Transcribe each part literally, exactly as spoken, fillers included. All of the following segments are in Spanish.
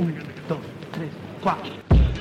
Un, dos, tres, cuatro.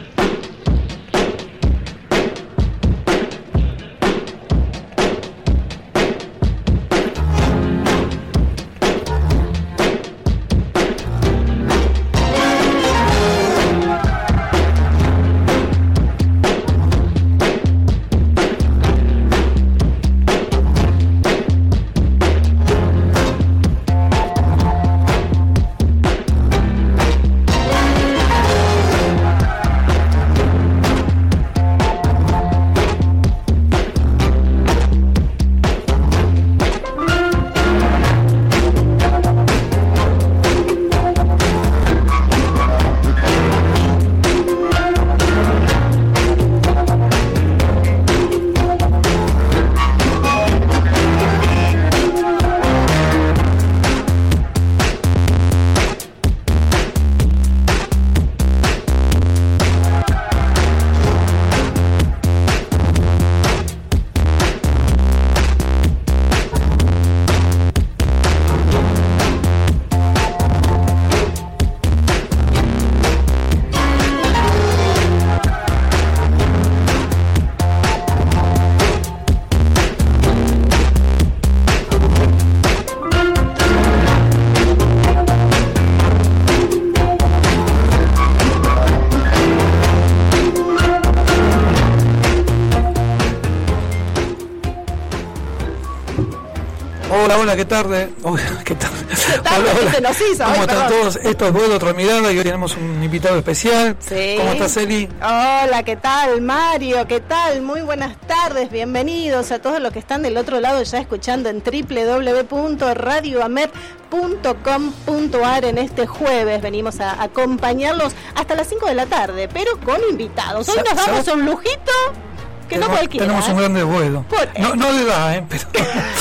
Hola, ¿qué tarde? Oh, ¿qué tarde? ¿Qué tarde? Hola, hola. Se nos hizo. ¿Cómo Ay, están perdón. todos? Esto es Vuelo Otra Mirada y hoy tenemos un invitado especial. Sí. ¿Cómo estás, Eli? Hola, ¿qué tal, Mario? ¿Qué tal? Muy buenas tardes, bienvenidos a todos los que están del otro lado ya escuchando en doble u doble u doble u punto radio amer punto com punto a r en este jueves. Venimos a acompañarlos hasta las cinco de la tarde, pero con invitados. Hoy nos vamos a un lujito que no tenemos, cualquiera. Tenemos un gran desvuelo. Por- No, no de edad, ¿eh? Pero...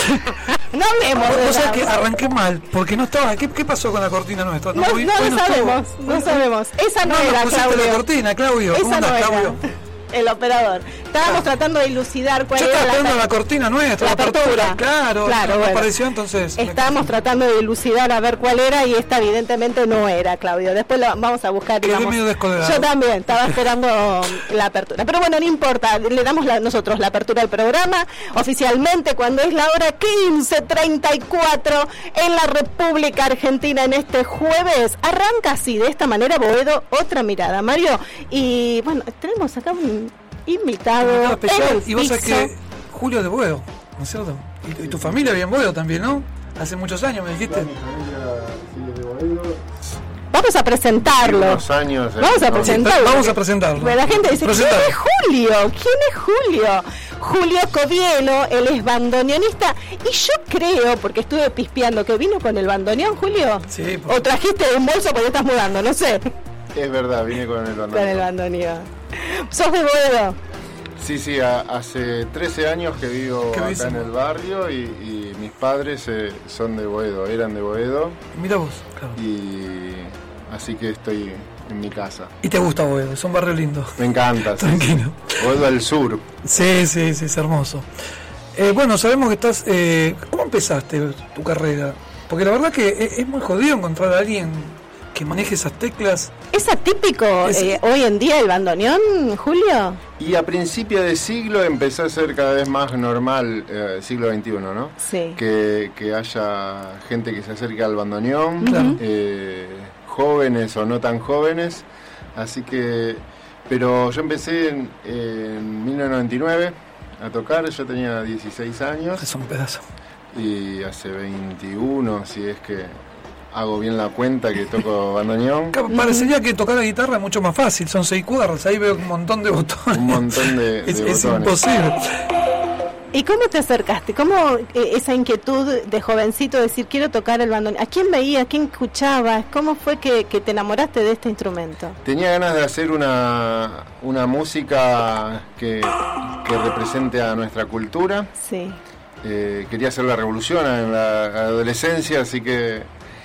No hablemos de O sea edad. que arranqué mal, porque no estaba... ¿Qué, qué pasó con la cortina nuestra? No, hoy- no hoy lo estuvo. sabemos, no Hoy- sabemos. Esa no, No, no era, pusiste Claudio. la cortina, Claudio. ¿Cómo Esa no andás, era. Claudio? El operador. Estábamos tratando de dilucidar cuál Yo era estaba la, esperando la cortina nuestra, la la apertura. apertura. Claro, Claro, no bueno. apareció entonces. me Estábamos tratando de dilucidar a ver cuál era y esta evidentemente no era, Claudio. Después la vamos a buscar. Quedé Digamos. medio descolgado. Yo también estaba esperando la apertura. Pero bueno, no importa. Le damos la, nosotros la apertura del programa oficialmente cuando es la hora quince treinta y cuatro en la República Argentina en este jueves. Arranca así, de esta manera, Boedo, Otra Mirada. Mario, y bueno, tenemos acá un invitado, Invitado especial. en el Y vos sabés piso. que Julio de Boedo, ¿no es cierto? Y, y tu familia vive en Boedo también, ¿no? Hace muchos años me dijiste. Vamos a presentarlo. Unos años, eh, Vamos a no, presentarlo. Vamos a presentarlo. Pero la gente dice, ¿quién Presentalo. es Julio? ¿Quién es Julio? Julio Covielo, él es bandoneonista. Y yo creo, porque estuve pispeando, que vino con el bandoneón, Julio. Sí, por- O trajiste un bolso porque estás mudando, no sé. Es verdad, vine con el bandoneón. Con el bandoneón. ¿Sos de Boedo? Sí, sí, a- hace trece años que vivo Qué acá bellísimo. en el barrio y, y mis padres eh, son de Boedo, eran de Boedo Mira vos, claro. y así que estoy en mi casa. Y te gusta Boedo, es un barrio lindo. Me encanta. sí, Tranquilo. sí. Boedo al sur. Sí, sí, sí, es hermoso. Eh, bueno, sabemos que estás... Eh, ¿Cómo empezaste tu carrera? Porque la verdad que es, es muy jodido encontrar a alguien que maneje esas teclas. ¿Es atípico Es- eh, hoy en día el bandoneón, Julio? Y a principio de siglo empezó a ser cada vez más normal, eh, siglo veintiuno, ¿no? Sí. Que, que haya gente que se acerque al bandoneón, Claro. eh, jóvenes o no tan jóvenes, así que, pero yo empecé en, en mil novecientos noventa y nueve a tocar, yo tenía dieciséis años Es un pedazo. y hace veintiuno, si es que hago bien la cuenta, que toco bandoneón, Ca- Parecería que tocar la guitarra es mucho más fácil, son seis cuerdas, ahí veo un montón de botones. un montón de, de es, es botones. imposible. ¿Y cómo te acercaste? ¿Cómo eh, esa inquietud de jovencito de decir quiero tocar el bandoneón? ¿A quién veías? ¿A quién escuchabas? ¿Cómo fue que, que te enamoraste de este instrumento? Tenía ganas de hacer una, una música que, que represente a nuestra cultura. Sí. Eh, quería hacer la revolución en la adolescencia, así que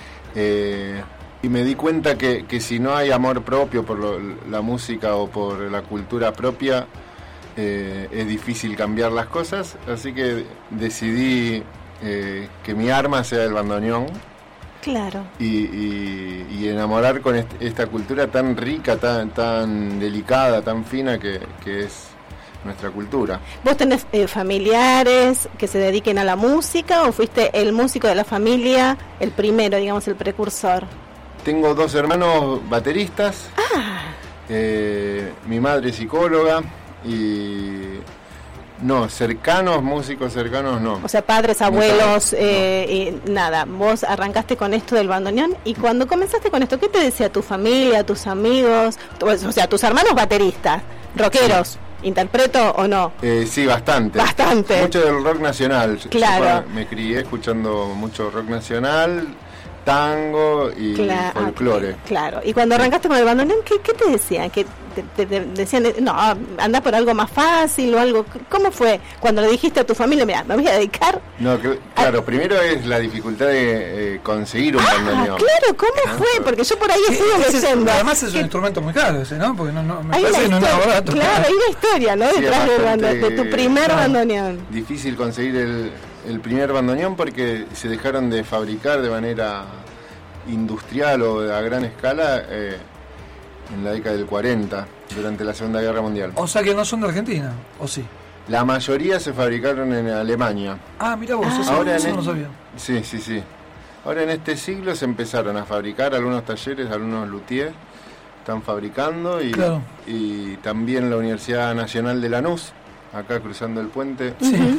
eh, y me di cuenta que, que si no hay amor propio por lo- la música o por la cultura propia, eh, es difícil cambiar las cosas, así que decidí eh, que mi arma sea el bandoneón Claro. Y, y, y enamorar con est- esta cultura tan rica, tan, tan delicada, tan fina que, que es nuestra cultura. ¿Vos tenés eh, familiares que se dediquen a la música o fuiste el músico de la familia, el primero, digamos, el precursor? Tengo dos hermanos bateristas, Ah, eh, mi madre es psicóloga y... No, cercanos, músicos cercanos no. o sea, padres, abuelos, eh, y nada. Vos arrancaste con esto del bandoneón y cuando comenzaste con esto, ¿qué te decía tu familia, tus amigos? Tu- O sea, tus hermanos bateristas, rockeros, ¿interpreto o no? Eh, sí, bastante. Bastante. Mucho del rock nacional. Yo Claro. me crié escuchando mucho rock nacional, tango y Cla- folclore. Claro. Y cuando arrancaste con el bandoneón, ¿qué, qué te decían? ¿Que te, te- te decían, no, anda por algo más fácil o algo? ¿Cómo fue cuando le dijiste a tu familia, mira, me voy a dedicar? No, que- claro, primero es la dificultad de eh, conseguir un Ah, bandoneón. claro, ¿cómo fue? Porque yo por ahí estuve Ese es- leyendo. además es un que instrumento muy caro ese, ¿no? Porque no, no, me hay una parece que no es nada historia- barato. Claro, hay una historia, ¿no? Sí, es Detrás del bastante, bando- de tu primer claro, bandoneón. Difícil conseguir el, el primer bandoneón porque se dejaron de fabricar de manera industrial o a gran escala eh, en la década del cuarenta, durante la Segunda Guerra Mundial. O sea que no son de Argentina, ¿o sí? La mayoría se fabricaron en Alemania. Ah, mira vos, Ah. eso, Ahora eso en no el- sabía. Sí, sí, sí. Ahora en este siglo se empezaron a fabricar algunos talleres, algunos luthiers están fabricando y, Claro. y también la Universidad Nacional de Lanús, acá cruzando el puente, Sí.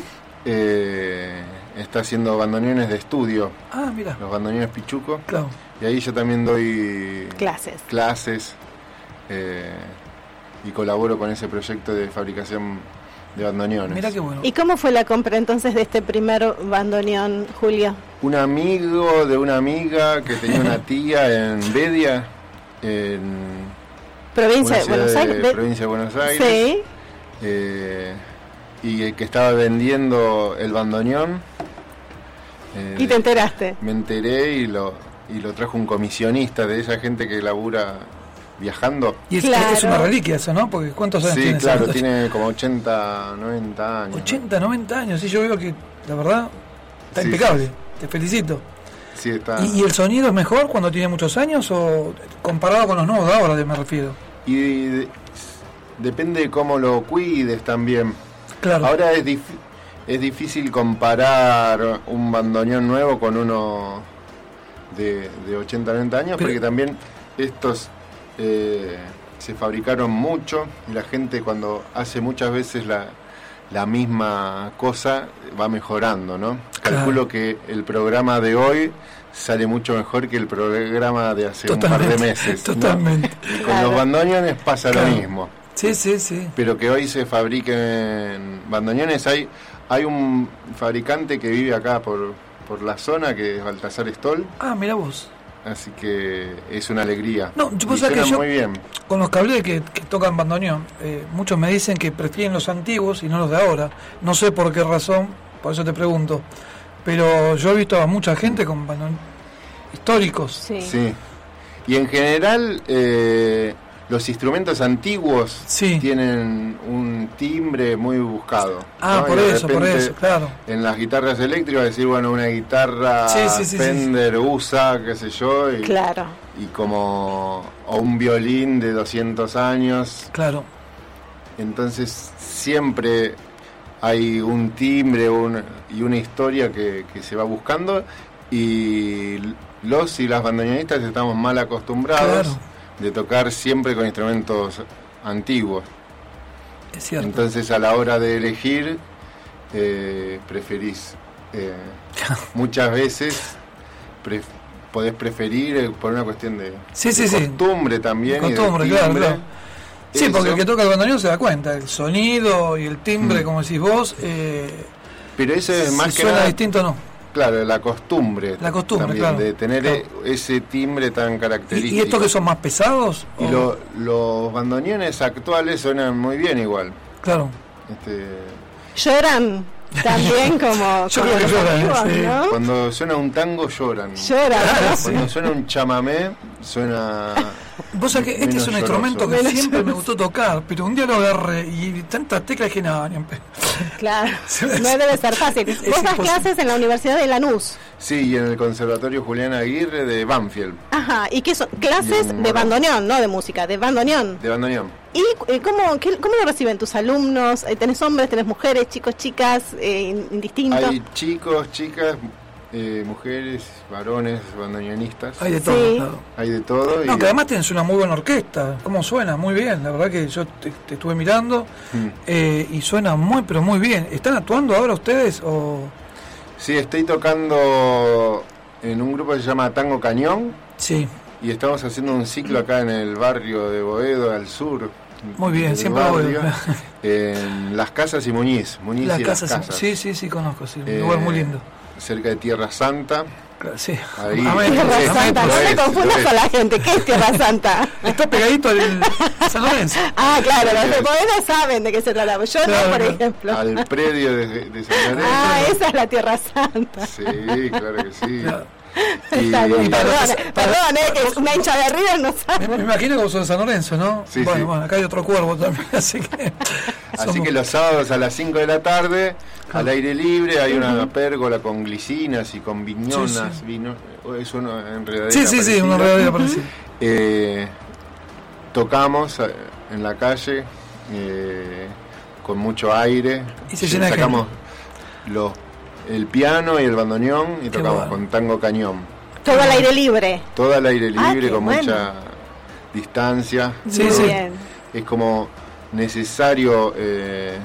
eh, está haciendo bandoneones de estudio, Ah, mira, los bandoneones Pichuco, claro. y ahí yo también doy Clases. clases eh, y colaboro con ese proyecto de fabricación de bandoneones. Mira qué bueno. ¿Y cómo fue la compra entonces de este primer bandoneón, Julio? Un amigo de una amiga que tenía una tía en Bedia, en Provincia una de ciudad Buenos de Aires. de- provincia de Buenos Aires, Sí. eh, y que estaba vendiendo el bandoneón. eh, Y te enteraste. Me enteré y lo, y lo trajo un comisionista de esa gente que labura viajando. Y es, Claro. es una reliquia eso, ¿no? Porque ¿cuántos años Sí, tiene esa claro, nota? tiene como ochenta, noventa años. ochenta, noventa años, sí, yo veo que la verdad está Sí, impecable. Te felicito. Sí, está. ¿Y, y el sonido es mejor cuando tiene muchos años o comparado con los nuevos de ahora, me refiero? Y de- depende de cómo lo cuides también. Claro. Ahora es, dif- es difícil comparar un bandoneón nuevo con uno de, de ochenta, noventa años, Pero- porque también estos eh, se fabricaron mucho y la gente cuando hace muchas veces la, la misma cosa va mejorando, ¿no? Claro. Calculo que el programa de hoy sale mucho mejor que el programa de hace un par de meses, ¿no? Totalmente. Y con Claro. los bandoneones pasa Claro. lo mismo. Sí, sí, sí. Pero que hoy se fabriquen bandoneones. Hay hay un fabricante que vive acá por, por la zona, que es Baltasar Stoll, Ah, mira vos. así que es una alegría. No, yo Y pensaba que suenan yo- muy bien. Con los cables que, que tocan bandoneón, eh, muchos me dicen que prefieren los antiguos y no los de ahora. No sé por qué razón, por eso te pregunto. Pero yo he visto a mucha gente con bandoneón históricos. Sí. Sí. Y en general, eh, los instrumentos antiguos Sí. tienen un timbre muy buscado. Ah, ¿no? por Y de eso, por repente, eso, claro. En las guitarras eléctricas, decir, bueno, una guitarra Sí, sí, sí, Fender, U S A, qué sé yo, y, Claro. y como o un violín de doscientos años. Claro. Entonces siempre hay un timbre un- y una historia que, que se va buscando, y los y las bandoneonistas estamos mal acostumbrados Claro. de tocar siempre con instrumentos antiguos. Es cierto. Entonces a la hora de elegir eh, preferís eh, muchas veces pref- podés preferir eh, por una cuestión de, Sí, de sí, sí. costumbre también y de Costumbre, claro, timbre. claro. Sí, Eso. porque el que toca el bandoneón se da cuenta, el sonido y el timbre, Mm. como decís vos, eh, Pero eso es si más que suena nada, distinto o no. claro, la costumbre. La costumbre, también, claro. de tener Claro. e- ese timbre tan ¿Y, característico. y estos que son más pesados? Y o- lo- los bandoneones actuales suenan muy bien igual. Claro. Este, Lloran también como, Yo como creo que los lloran, antiguos, sí. ¿no? cuando suena un tango lloran. Lloran. ¿no? Cuando suena un chamamé suena... Vos sabés que este menos es un lloroso. instrumento que Menos siempre me lloroso. gustó tocar, pero un día lo agarré y tantas teclas que nada, ni en pedo. Claro. No debe ser fácil. Es- es Vos das imposible. clases en la Universidad de Lanús. Sí, y en el Conservatorio Julián Aguirre de Banfield. Ajá, ¿y qué son? Clases de bandoneón, no de música, de bandoneón. De bandoneón. ¿Y eh, cómo, qué, cómo lo reciben tus alumnos? Eh, ¿Tenés hombres, tenés mujeres, chicos, chicas, eh, indistintos? Hay chicos, chicas, eh, mujeres, varones, bandoneonistas. Hay de todo, Sí. claro. Hay de todo. No, y- que además tienes una muy buena orquesta. ¿Cómo suena? Muy bien. La verdad que yo te, te estuve mirando Mm. eh, y suena muy, pero muy bien. ¿Están actuando ahora ustedes o...? Sí, estoy tocando en un grupo que se llama Tango Cañón Sí, y estamos haciendo un ciclo acá en el barrio de Boedo, al sur. muy bien, del siempre barrio, voy. en Las Casas y Muñiz. Muñiz Las y casas, Las Casas. sí, sí, sí, conozco, sí, un Eh, lugar muy lindo. Cerca de Tierra Santa. Claro, sí. ahí- A metros, Tierra a Santa, metros. no Lo me es, confundas lo con es. la gente. ¿Qué es Tierra Santa? Está pegadito al San Lorenzo. Ah, claro, los de Boedo saben de qué se trata. Yo Claro, no, por claro. ejemplo. Al predio de, de San Lorenzo. Ah, esa es la Tierra Santa. Sí, claro que sí. Claro. Y- Está bien, y para perdón, los que- para- perdón, eh, que es una hincha de River no Me, sabe. me imagino que vos sos de San Lorenzo, ¿no? Sí, bueno, sí. bueno, acá hay otro cuervo también, así que... Así somos- que los sábados a las cinco de la tarde, al aire libre, hay una pérgola con glicinas y con viñonas. Sí, sí. Vino, es una enredadera Sí, sí, sí, parecida. una enredadera parecida. Eh, tocamos eh, en la calle eh, con mucho aire. Y se llena de Sacamos los, el piano y el bandoneón y Qué tocamos bueno. con tango cañón. Todo al aire libre. Todo al aire Ah, libre, qué con bueno. mucha distancia. Sí, Muy sí. bien. Es como necesario eh,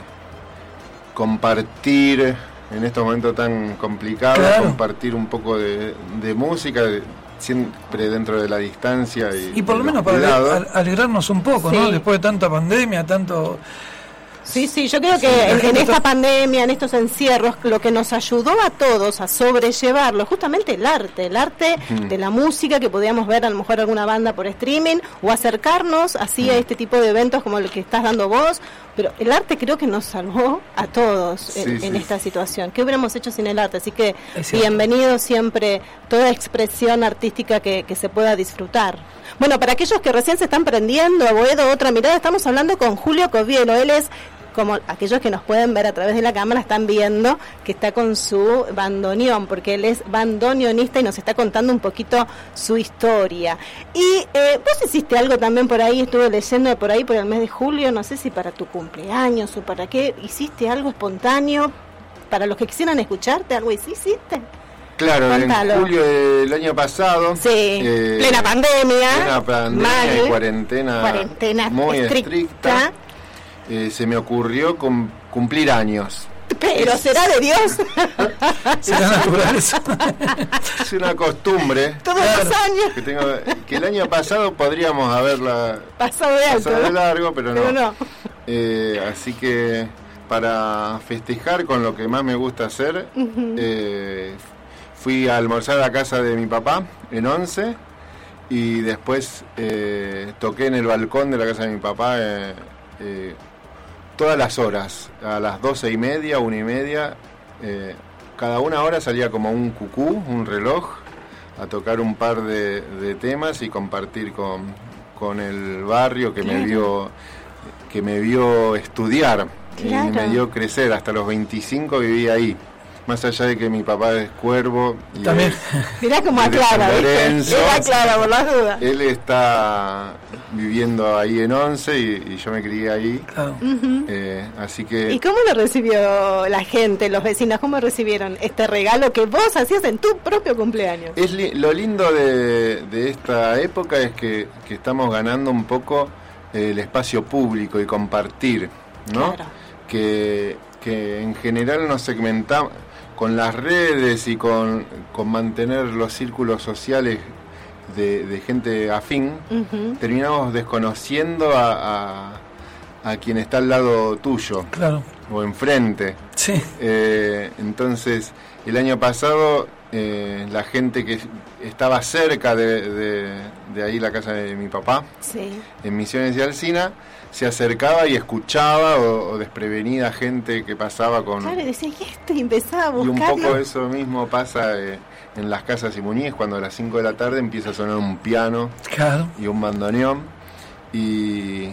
compartir en estos momentos tan complicados, Claro. compartir un poco de, de música, de- siempre dentro de la distancia y, Y por lo de los menos para cuidados. ale- alegrarnos un poco, ¿no? Sí. Después de tanta pandemia, tanto... Sí, sí, yo creo que la en, en gente esta está- pandemia, en estos encierros, lo que nos ayudó a todos a sobrellevarlo, justamente el arte, el arte Mm. de la música, que podíamos ver a lo mejor alguna banda por streaming, o acercarnos así a este tipo de eventos como el que estás dando vos, pero el arte creo que nos salvó a todos en, Sí, en sí. esta situación. ¿Qué hubiéramos hecho sin el arte? Así que Es cierto. bienvenido siempre toda expresión artística que, que se pueda disfrutar. Bueno, para aquellos que recién se están prendiendo a Boedo, otra mirada, estamos hablando con Julio Covielo. Él es, como aquellos que nos pueden ver a través de la cámara, están viendo que está con su bandoneón, porque él es bandoneonista y nos está contando un poquito su historia. Y eh, vos hiciste algo también por ahí, estuve leyendo por ahí por el mes de julio, no sé si para tu cumpleaños o para qué, hiciste algo espontáneo, para los que quisieran escucharte, algo hiciste. Claro, Contalo. en julio del año pasado, Sí, eh, plena pandemia, plena pandemia mal, y cuarentena, cuarentena muy estricta. estricta, eh, se me ocurrió cum- cumplir años. Pero será de Dios Será naturaleza. Es una costumbre todos los años que tengo, que el año pasado podríamos haberla pasado de alto, pasado de ¿no? largo, pero no. Pero no. Eh, así que para festejar con lo que más me gusta hacer, eh, fui a almorzar a la casa de mi papá en Once y después eh, toqué en el balcón de la casa de mi papá eh, eh, todas las horas, a las doce y media, una y media, eh, cada una hora salía como un cucú, un reloj, a tocar un par de, de temas y compartir con, con el barrio que me Claro. vio que me vio estudiar Claro. y me dio crecer. Hasta los veinticinco viví ahí. Más allá de que mi papá es cuervo y También. él, Mirá cómo Desde aclara, San ¿viste? Lorenzo. Él aclara por las dudas. él está viviendo ahí en Once y, y yo me crié ahí. Claro. Eh, así ¿Y que cómo lo recibió la gente, los vecinos? ¿Cómo recibieron este regalo que vos hacías en tu propio cumpleaños? es li- lo lindo de, de esta época es que, que estamos ganando un poco el espacio público y compartir, ¿no? Claro. Que, que en general nos segmentamos con las redes y con, con mantener los círculos sociales de, de gente afín, Ujú. terminamos desconociendo a, a, a quien está al lado tuyo Claro. o enfrente. Sí. Eh, entonces, el año pasado, eh, la gente que estaba cerca de, de, de ahí, la casa de mi papá, Sí. en Misiones y Alsina, se acercaba y escuchaba, o, o desprevenida gente que pasaba con... Claro, y decía, ¿y este? Y empezaba a Y un buscarlo. poco eso mismo pasa eh, en las casas y Muñiz, cuando a las cinco de la tarde empieza a sonar un piano Claro. y un bandoneón, y,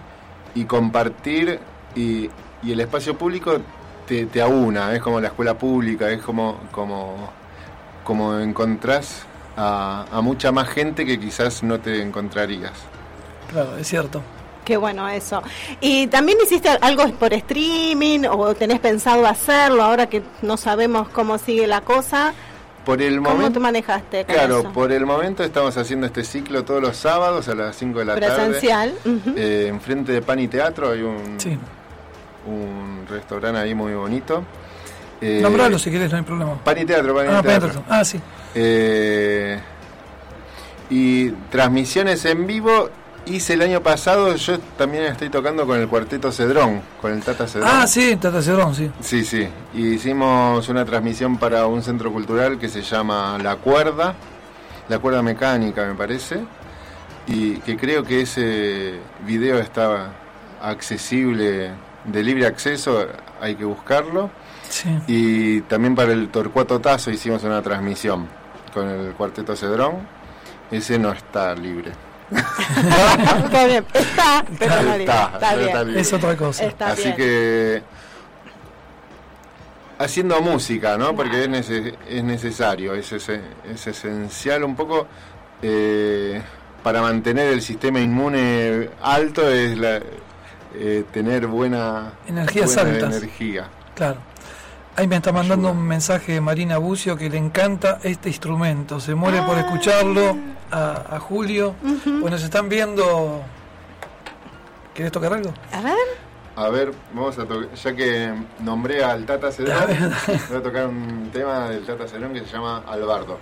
y compartir, y, y el espacio público te, te aúna, es como la escuela pública, es como, como como encontrás a, a mucha más gente que quizás no te encontrarías. Claro, es cierto. Qué bueno eso. ¿Y también hiciste algo por streaming o tenés pensado hacerlo ahora que no sabemos cómo sigue la cosa? Por el ¿Cómo momento, te manejaste con claro, eso? por el momento estamos haciendo este ciclo todos los sábados a las cinco de la Presencial. tarde. Uh-huh. Eh, enfrente de Pan y Teatro hay un, Sí. un restaurante ahí muy bonito. Eh, Nombralo si querés, no hay problema. Pan y Teatro, Pan y Ah, Teatro. Teatro. Ah, sí. Eh, y transmisiones en vivo hice el año pasado. Yo también estoy tocando con el Cuarteto Cedrón, con el Tata Cedrón. Ah, sí, Tata Cedrón, sí. Sí, sí. Y hicimos una transmisión para un centro cultural que se llama La Cuerda, La Cuerda Mecánica, me parece. Y que creo que ese video está accesible, de libre acceso, hay que buscarlo. Sí. Y también para el Torcuato Tazo hicimos una transmisión con el Cuarteto Cedrón. Ese no está libre. Está bien, está, pero Está, no libre. está, Está pero bien. está libre. Es otra cosa. Está Así bien. que haciendo música, ¿no? Porque es, nece- es necesario, es, es, es esencial un poco eh, para mantener el sistema inmune alto, es la, eh, tener buena, Energías buena altas. energía. Claro. Ahí me está mandando Ayuda. un mensaje de Marina Bucio que le encanta este instrumento. Se muere por Ah. escucharlo a, a Julio. Ujú. Bueno, se están viendo. ¿Querés tocar algo? A ver. A ver, vamos a tocar, ya que nombré al Tata Cedrón, voy a tocar un tema del Tata Cedrón que se llama Albardo.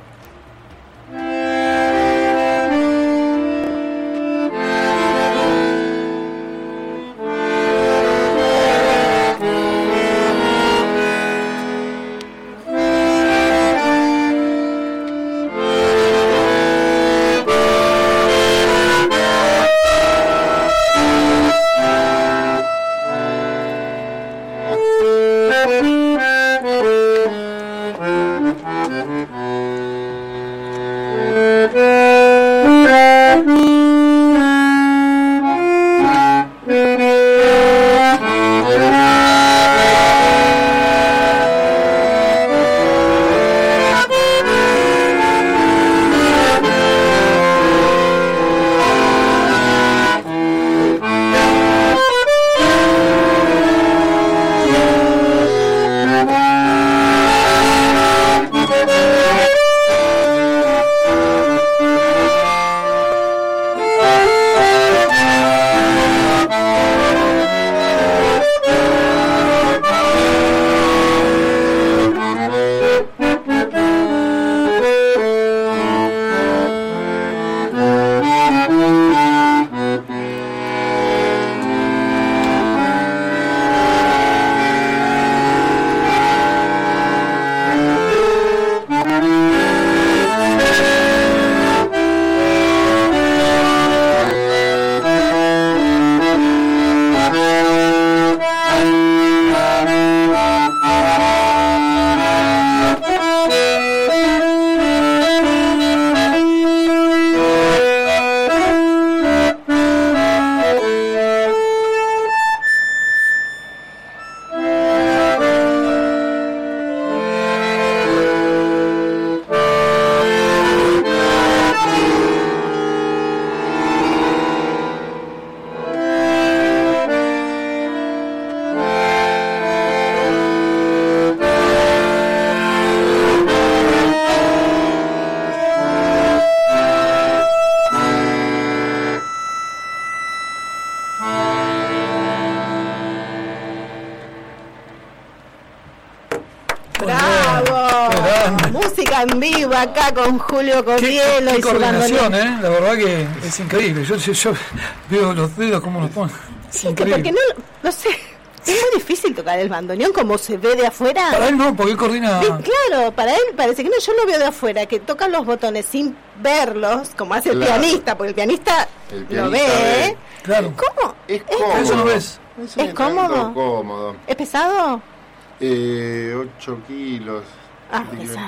¡Bravo! Qué grande. Música en vivo acá con Julio Qué, Covielo qué y su coordinación, bandoneón. ¿eh? La verdad que es increíble. Yo, yo, yo veo los dedos como los ponen. Es increíble. Porque no, no sé, es muy difícil tocar el bandoneón como se ve de afuera. Para él no, porque él coordina. Sí, claro, para él parece que no, yo lo veo de afuera, que toca los botones sin verlos, como hace el Claro. pianista, porque el pianista, El lo pianista ve. ve. Claro. ¿Cómo? Es ¿Es, cómodo. Eso no ves. un ¿Es instrumento cómodo? cómodo. ¿Es pesado? Eh, ocho kilos. Ah, siete kilos. pesado.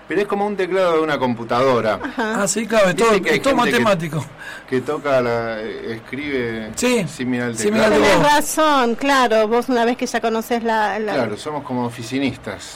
Pero es como un teclado de una computadora. Ah, sí, claro, es todo, es todo matemático. Que, que toca, la, escribe sí, similar al similar teclado. Tienes razón, claro, vos una vez que ya conoces la... la... Claro, somos como oficinistas.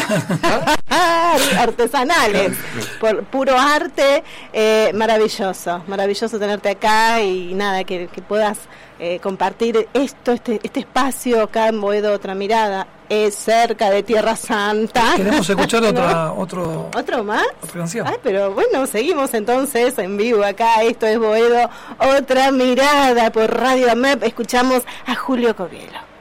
Artesanales, por puro arte, eh, maravilloso, maravilloso tenerte acá y nada, que, que puedas eh, compartir esto, este, este espacio acá en Boedo, Otra Mirada, es cerca de Tierra Santa. Queremos escuchar otra, ¿no? otro... ¿Otro más? Otra canción. Ay, pero bueno, seguimos entonces en vivo acá, esto es Boedo, Otra Mirada por Radio AMEP, escuchamos a Julio Covielo.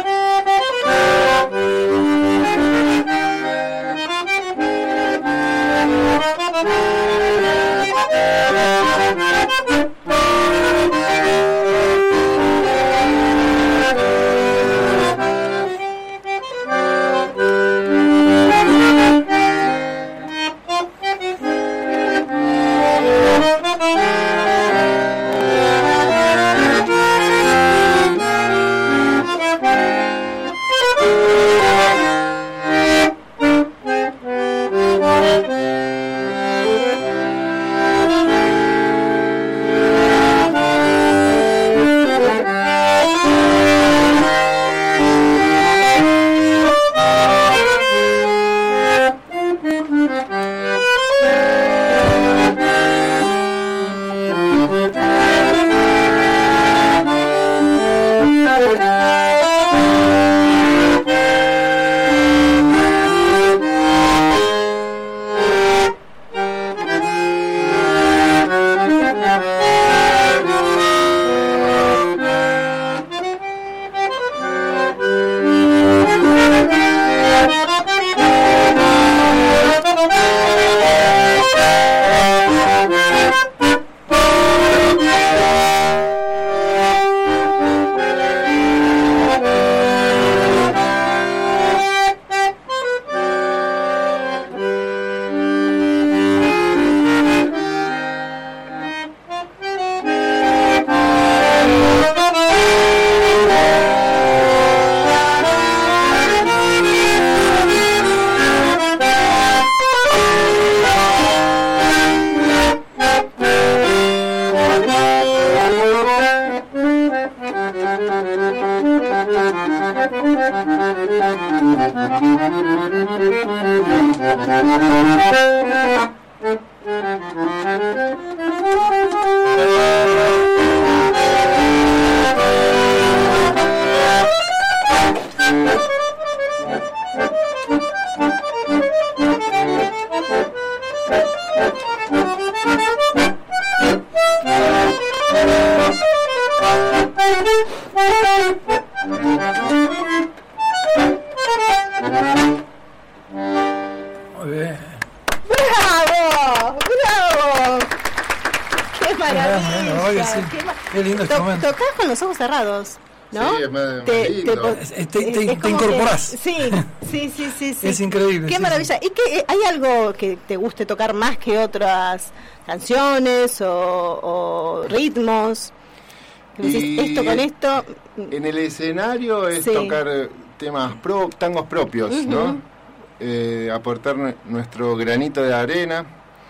Tocás con los ojos cerrados, ¿no? Sí, es más, te, más lindo. Te, te, te, es te incorporás. Que, sí, sí, sí, sí, sí. Es increíble. Qué sí, maravilla. sí. ¿Y qué, hay algo que te guste tocar más que otras canciones o, o ritmos? Que decís, esto con esto. En el escenario es sí. tocar temas pro, tangos propios, uh-huh. ¿no? Eh, aportar nuestro granito de arena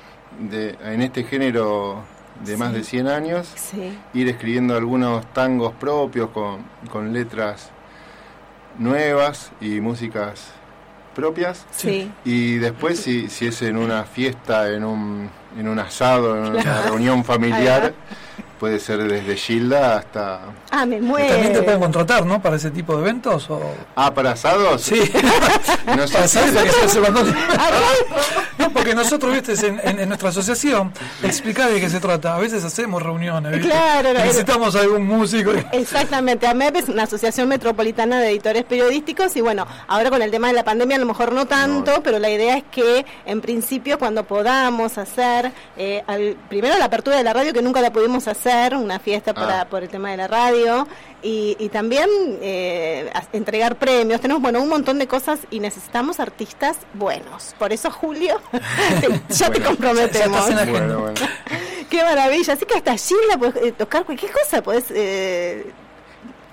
de, en este género de sí. más de cien años, sí. ir escribiendo algunos tangos propios con, con letras nuevas y músicas propias, sí. y después si, si es en una fiesta, en un, en un asado, en una claro. reunión familiar, puede ser desde Gilda hasta... Ah, me muero. También te pueden contratar, ¿no? Para ese tipo de eventos. O... Ah, ¿para asados? Sí. No sé. ¿Sabes que se hace cuando... No, porque nosotros, viste, en, en, en nuestra asociación, explicar de qué se trata. A veces hacemos reuniones, ¿viste? Claro. Necesitamos era... algún músico. Exactamente. AMEP es una asociación metropolitana de editores periodísticos y bueno, ahora con el tema de la pandemia a lo mejor no tanto, no. pero la idea es que en principio cuando podamos hacer, eh, al, primero la apertura de la radio que nunca la pudimos hacer, una fiesta para ah. por el tema de la radio, y, y también eh, entregar premios. Tenemos, bueno, un montón de cosas y necesitamos artistas buenos. Por eso, Julio, te, ya bueno, te comprometemos. Ya, ya bueno, bueno. Qué maravilla. Así que hasta allí la puedes eh, tocar cualquier cosa. Podés, eh,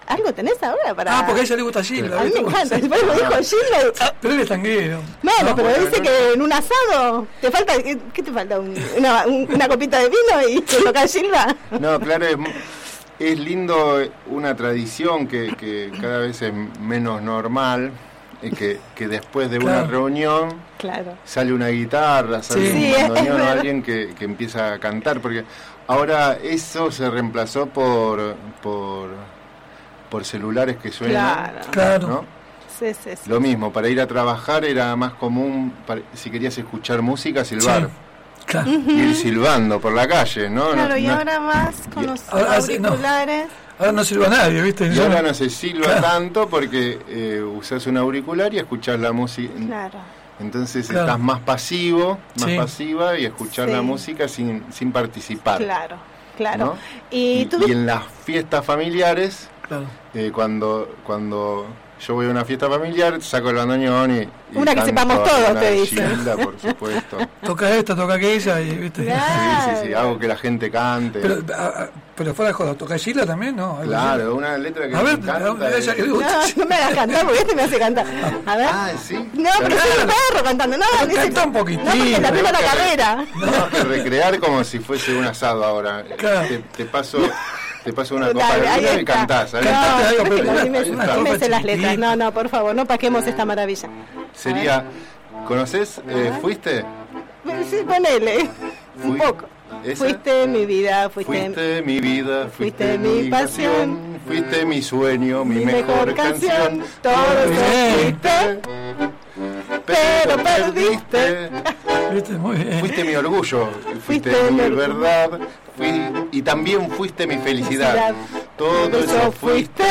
¿Algo tenés ahora para...? Ah, porque a ella le gusta Gilda. A mí me encanta, después me dijo Gilda. Ah, pero él es tanguero. Bueno, ¿no? pero Bueno, dice no. que en un asado te falta, ¿qué, qué te falta? Un- una, un- una copita de vino y te toca Gilda. No, claro, es, es lindo una tradición que, que cada vez es menos normal, eh, que, que después de una Claro. reunión Claro. sale una guitarra, sale Sí. un Sí, es- bandoneón es o verdad. alguien que, que empieza a cantar, porque ahora eso se reemplazó por por, por celulares que suenan, Claro. Claro. ¿no? Sí, sí, sí. Lo mismo, para ir a trabajar era más común, para- si querías escuchar música, silbar. Sí. Claro. Ir silbando por la calle, ¿no? Claro, No- y no- ahora más con los ahora sí, no. auriculares. Ahora no sirve a nadie, ¿viste? Y Yo- ahora no se silba Claro. tanto porque eh, usás un auricular y escuchás la música. Claro. Entonces Claro. estás más pasivo, más Sí. pasiva y escuchar Sí. la música sin, sin participar. Claro, claro. ¿no? Y, Y, tú... y en las fiestas familiares, Claro. eh, cuando cuando yo voy a una fiesta familiar, saco el bandoneón y, y Una que canto sepamos todos, una te de dicen. Gilda, por supuesto. Toca esta, toca aquella y, ¿viste? Claro. Sí, sí, sí, hago que la gente cante. Pero, a- a- pero fuera de joda, ¿toca Gilda también? ¿no? Algo Claro, una letra que así. A me ver, encanta. a ella que le No, gusta. no me hagas cantar porque este me hace cantar. A ver. Ah, sí. No, pero soy un perro cantando. No, Pero dice- canta un poquitito. No, porque la Tenemos la que- carrera. Tenemos que recrear como si fuese un asado ahora. Claro. Te, te paso te paso una Dale, copa de ahí vino y está. cantás. ahí No, está. Cantate algo, no, pero- dime, ahí está. dime las chiquitita. letras. No, no, por favor, no paquemos esta maravilla. Sería, ¿conoces? Eh, ¿Fuiste? Sí, ponele. Un Fui- poco. ¿Esa? Fuiste mi vida, fuiste, Fuiste mi vida, fuiste, fuiste mi mi pasión, pasión, fuiste mi sueño, mi, mi mejor, mejor canción. canción, todo eso fuiste, pero pero perdiste. ¿Viste? Muy bien. Fuiste mi orgullo, fuiste, Fuiste mi mi- verdad, fui, y también fuiste mi felicidad. Felicidad. Todo Todo eso eso fuiste,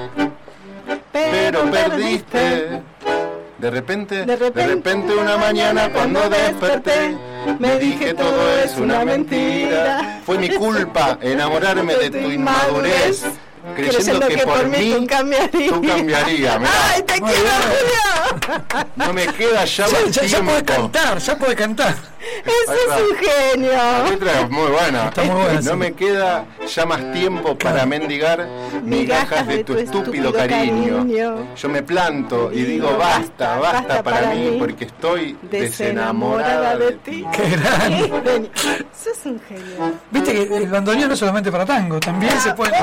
pero perdiste. De repente, De repente, una mañana cuando desperté, me dije todo es una mentira. Fue mi culpa enamorarme de tu inmadurez, creyendo que por mí tú cambiarías. tú cambiarías. Mirá, ¡Ay, te Muy quiero, bien. Julio! no me queda ya Ya, más ya, ya tiempo. puede cantar, ya puede cantar. Ese Ahí está. es un La genio. letra es muy buena. Está muy buena, No sí. me queda ya más tiempo para mendigar migajas de tu estúpido cariño. Yo me planto y digo basta, basta para mí, porque estoy desenamorada de ti. Qué grande. Genio. Ese es un genio. Viste que el bandoneón no es solamente para tango, también se puede.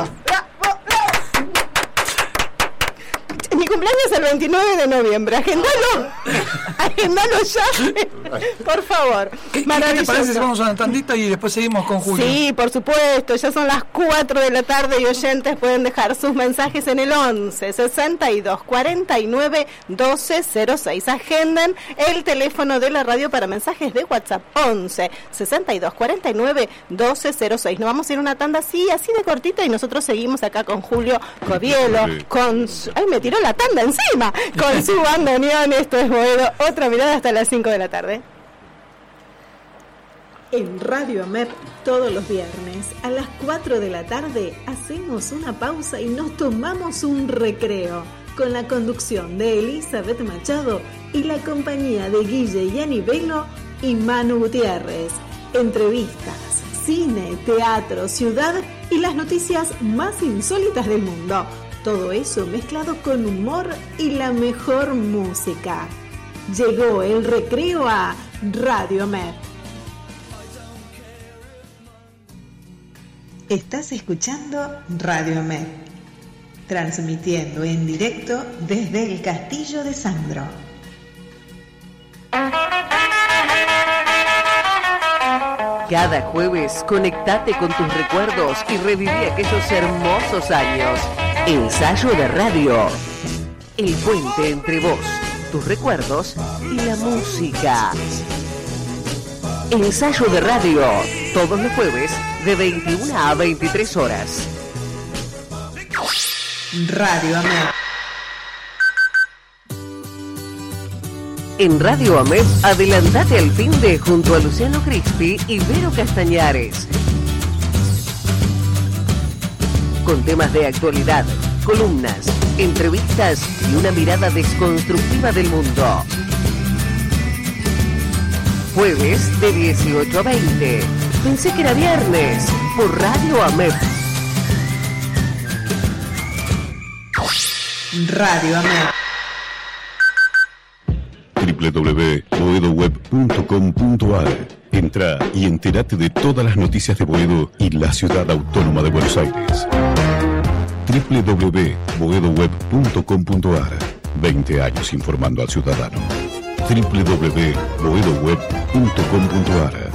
Mi cumpleaños es el veintinueve de noviembre. Agendalo. Agendalo ya. Por favor. ¿Qué, ¿Qué te Maravilloso. parece si vamos a una tandita y después seguimos con Julio? Sí, por supuesto, ya son las cuatro de la tarde y oyentes pueden dejar sus mensajes en el once sesenta y dos cuarenta y nueve doce cero seis. Agenden el teléfono de la radio para mensajes de WhatsApp, once sesenta y dos cuarenta y nueve doce cero seis. Nos vamos a ir a una tanda así, así de cortita y nosotros seguimos acá con Julio Codielo, con su... ¡Ay, me tiró la tanda encima! Con su bandoneón. Esto es Boedo, otra mirada hasta las cinco de la tarde. En Radio AMEP todos los viernes a las cuatro de la tarde hacemos una pausa y nos tomamos un recreo con la conducción de Elizabeth Machado y la compañía de Guille Yanivelo y Manu Gutiérrez. Entrevistas, cine, teatro, ciudad y las noticias más insólitas del mundo. Todo eso mezclado con humor y la mejor música. Llegó el recreo a Radio AMEP. Estás escuchando Radio AMEP, transmitiendo en directo desde el Castillo de Sandro. Cada jueves conectate con tus recuerdos y reviví aquellos hermosos años. Ensayo de radio. El puente entre vos, tus recuerdos y la música. Ensayo de radio. Todos los jueves de veintiuna a veintitrés horas. Radio AMEP. En Radio AMEP, adelantate al fin de junto a Luciano Crispi y Vero Castañares. Con temas de actualidad, columnas, entrevistas y una mirada desconstructiva del mundo. Jueves de dieciocho a veinte. Pensé que era viernes por Radio AMEP. Radio Amer. doble u doble u doble u punto boedo web punto com punto a r. Entra y entérate de todas las noticias de Boedo y la ciudad autónoma de Buenos Aires. doble u doble u doble u punto boedo web punto com punto a r. veinte años informando al ciudadano. doble u doble u doble u punto boedo web punto com punto a r.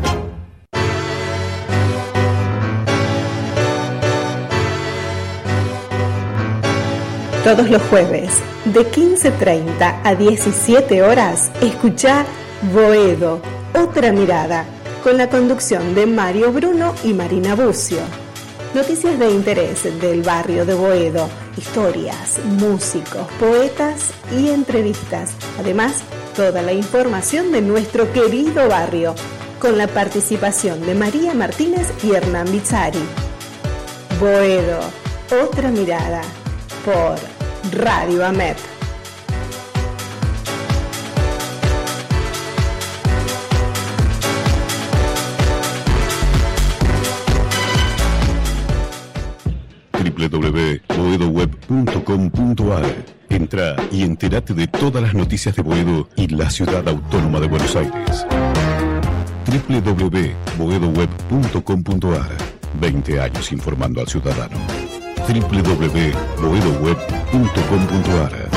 Todos los jueves, de quince treinta a diecisiete horas, escuchá Boedo, otra mirada, con la conducción de Mario Bruno y Marina Bucio. Noticias de interés del barrio de Boedo, historias, músicos, poetas y entrevistas. Además, toda la información de nuestro querido barrio, con la participación de María Martínez y Hernán Bizzari. Boedo, otra mirada, por Radio AMEP. doble u doble u doble u punto boedo web punto com punto a r. Entra y entérate de todas las noticias de Boedo y la ciudad autónoma de Buenos Aires. doble u doble u doble u punto boedo web punto com punto a r. veinte años informando al ciudadano. doble u doble u doble u punto boedo web punto com punto a r.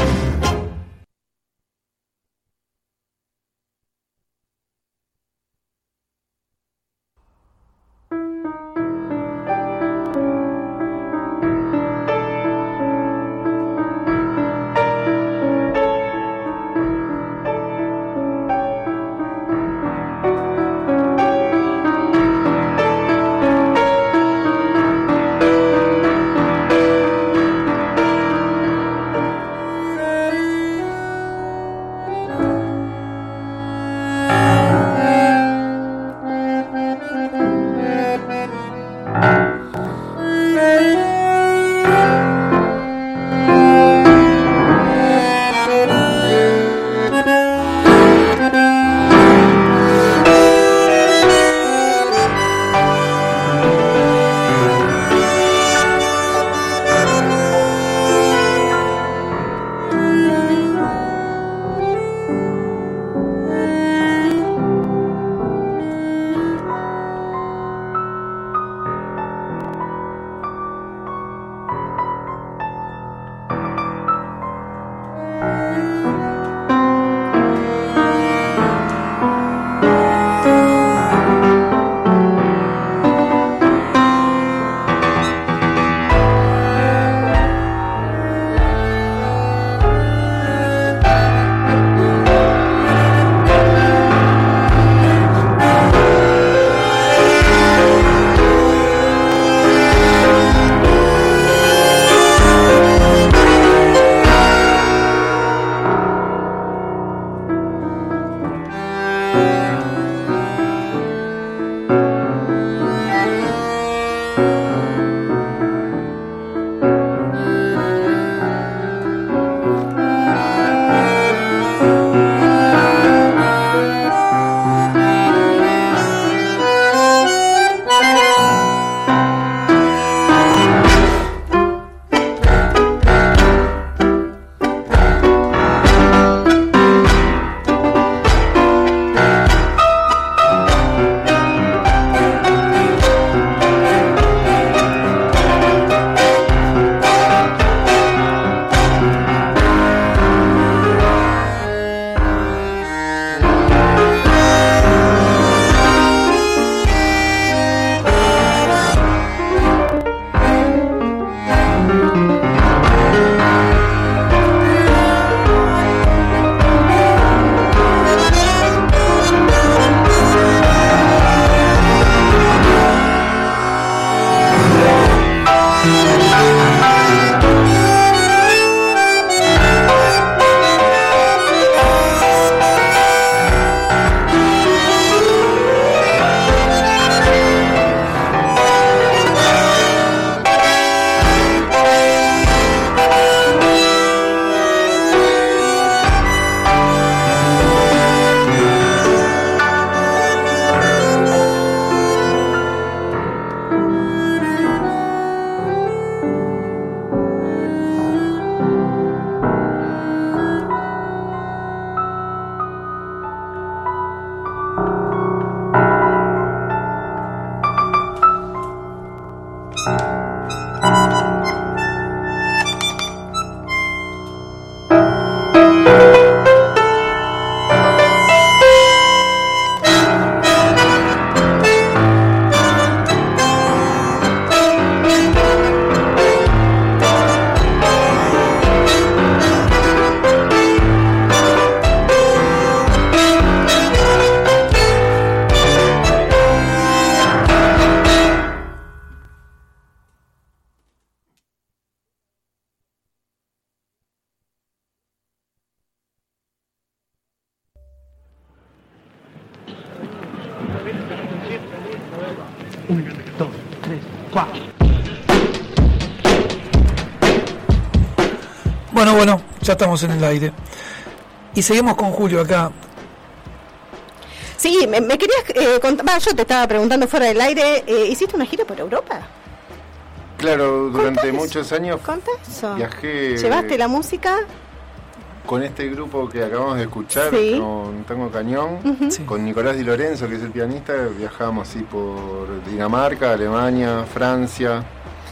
Un, dos, tres, cuatro. Bueno, bueno, ya estamos en el aire. Y seguimos con Julio acá. Sí, me, me querías eh, contar, bah, yo te estaba preguntando fuera del aire, eh, ¿hiciste una gira por Europa? Claro, durante ¿Contá muchos eso? años ¿Contá eso? viajé ¿Llevaste la música? con este grupo que acabamos de escuchar, Sí. con Tango Cañón, Ujú. Sí. con Nicolás Di Lorenzo, que es el pianista. Viajamos así por Dinamarca, Alemania, Francia,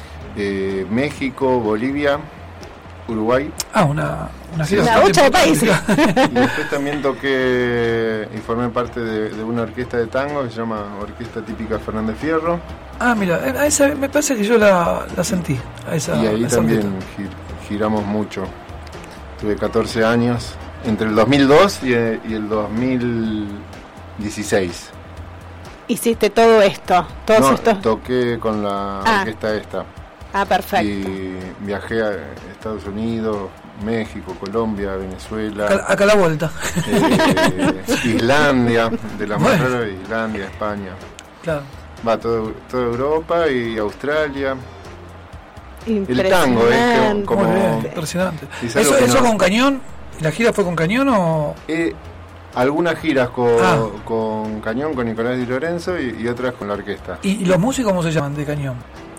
eh, México, Bolivia, Uruguay. Ah, una, una gira Una bastante bocha de países. importante. Y después también toqué y formé parte de, de una orquesta de tango que se llama Orquesta Típica Fernández Fierro. Ah, mira, a esa me parece que yo la, la sentí. A esa, Y ahí a esa también orquesta. gi- giramos mucho. Tuve catorce años, entre el dos mil dos y, eh, y el dos mil dieciséis. Hiciste todo esto, todos No, estos... toqué con la Ah. orquesta esta. Ah, perfecto. Y viajé a Estados Unidos, México, Colombia, Acá, Venezuela, acá a la vuelta. eh, Islandia, de la más Bueno. rara, Islandia, España. Claro. Va todo, toda Europa y Australia. Impresionante. tango, ¿eh? Como- Muy bien, impresionante. Es algo ¿Eso, que eso no- con cañón? ¿La gira fue con cañón o...? Eh, algunas giras con, Ah. con Cañón, con Nicolás Di Lorenzo y, y otras con la orquesta. ¿Y, y los músicos cómo se llaman de cañón?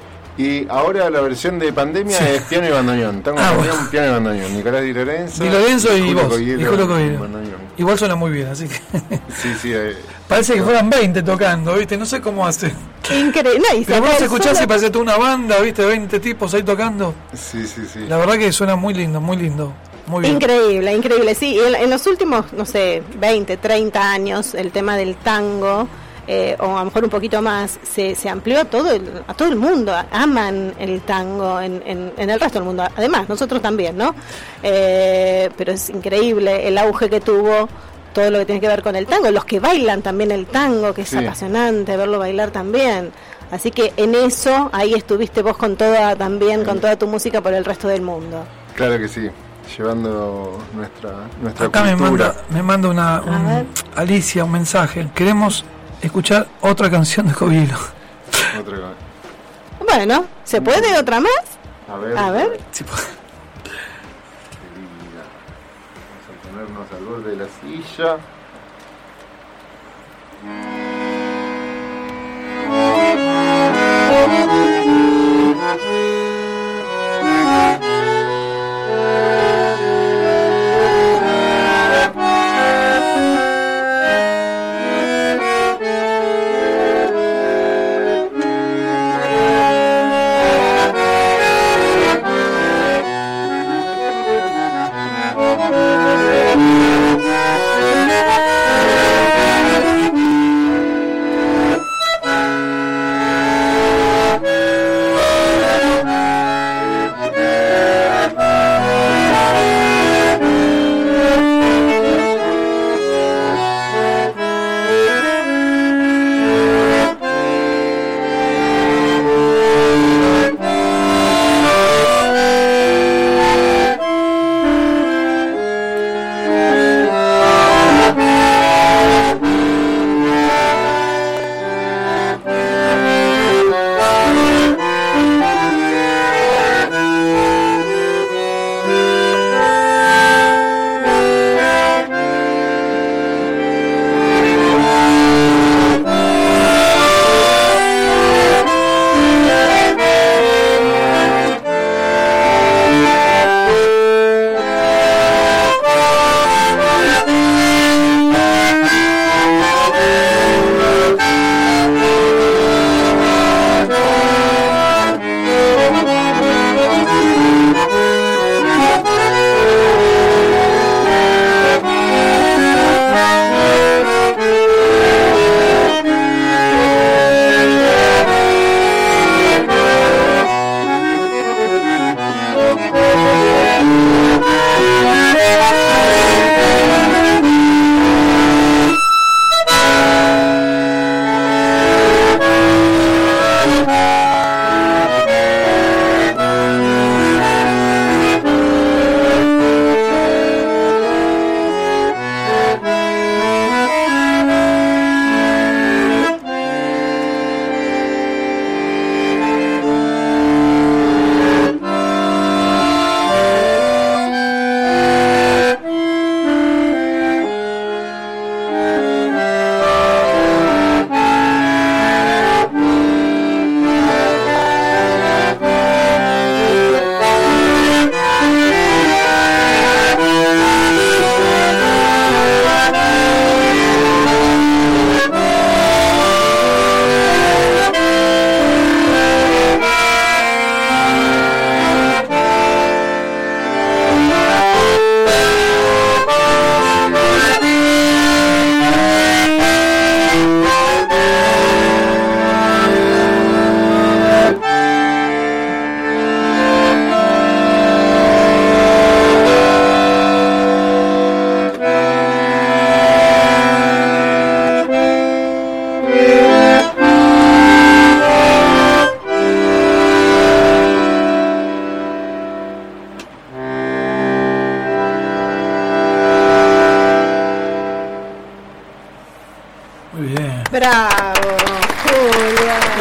Y ahora la versión de pandemia Sí. es piano y bandoneón. Tango Ah, Cañón, bueno. piano y bandoneón. Nicolás Di Lorenzo, Di Lorenzo y Julio vos, Coguero, y Julio Coguero. bandoneón. Igual suena muy bien, así que... Sí, sí. eh, Parece que fueran veinte tocando, ¿viste? No sé cómo hace. Increíble. No, y Pero vos sacar escuchás solo- y parece toda una banda, ¿viste? veinte tipos ahí tocando. sí, sí, sí. La verdad que suena muy lindo, muy lindo. Muy bien. Increíble, increíble. Sí, en, en los últimos, no sé, veinte, treinta años, el tema del tango, eh, o a lo mejor un poquito más, se, se amplió a todo el, a todo el mundo. Aman el tango en, en, en el resto del mundo. Además, nosotros también, ¿no? Eh, pero es increíble el auge que tuvo todo lo que tiene que ver con el tango. Los que bailan también el tango, que es Sí. apasionante verlo bailar también. Así que en eso, ahí estuviste vos con toda, también con toda tu música por el resto del mundo. Claro que sí. Llevando nuestra, nuestra Acá me cultura. manda, me manda una, un- A ver. Alicia un mensaje. Queremos escuchar otra canción de Jovilo. Otra cosa. Bueno, ¿se puede otra más? A ver. A ver. Sí, pues. Querida. Vamos a ponernos al borde de la silla.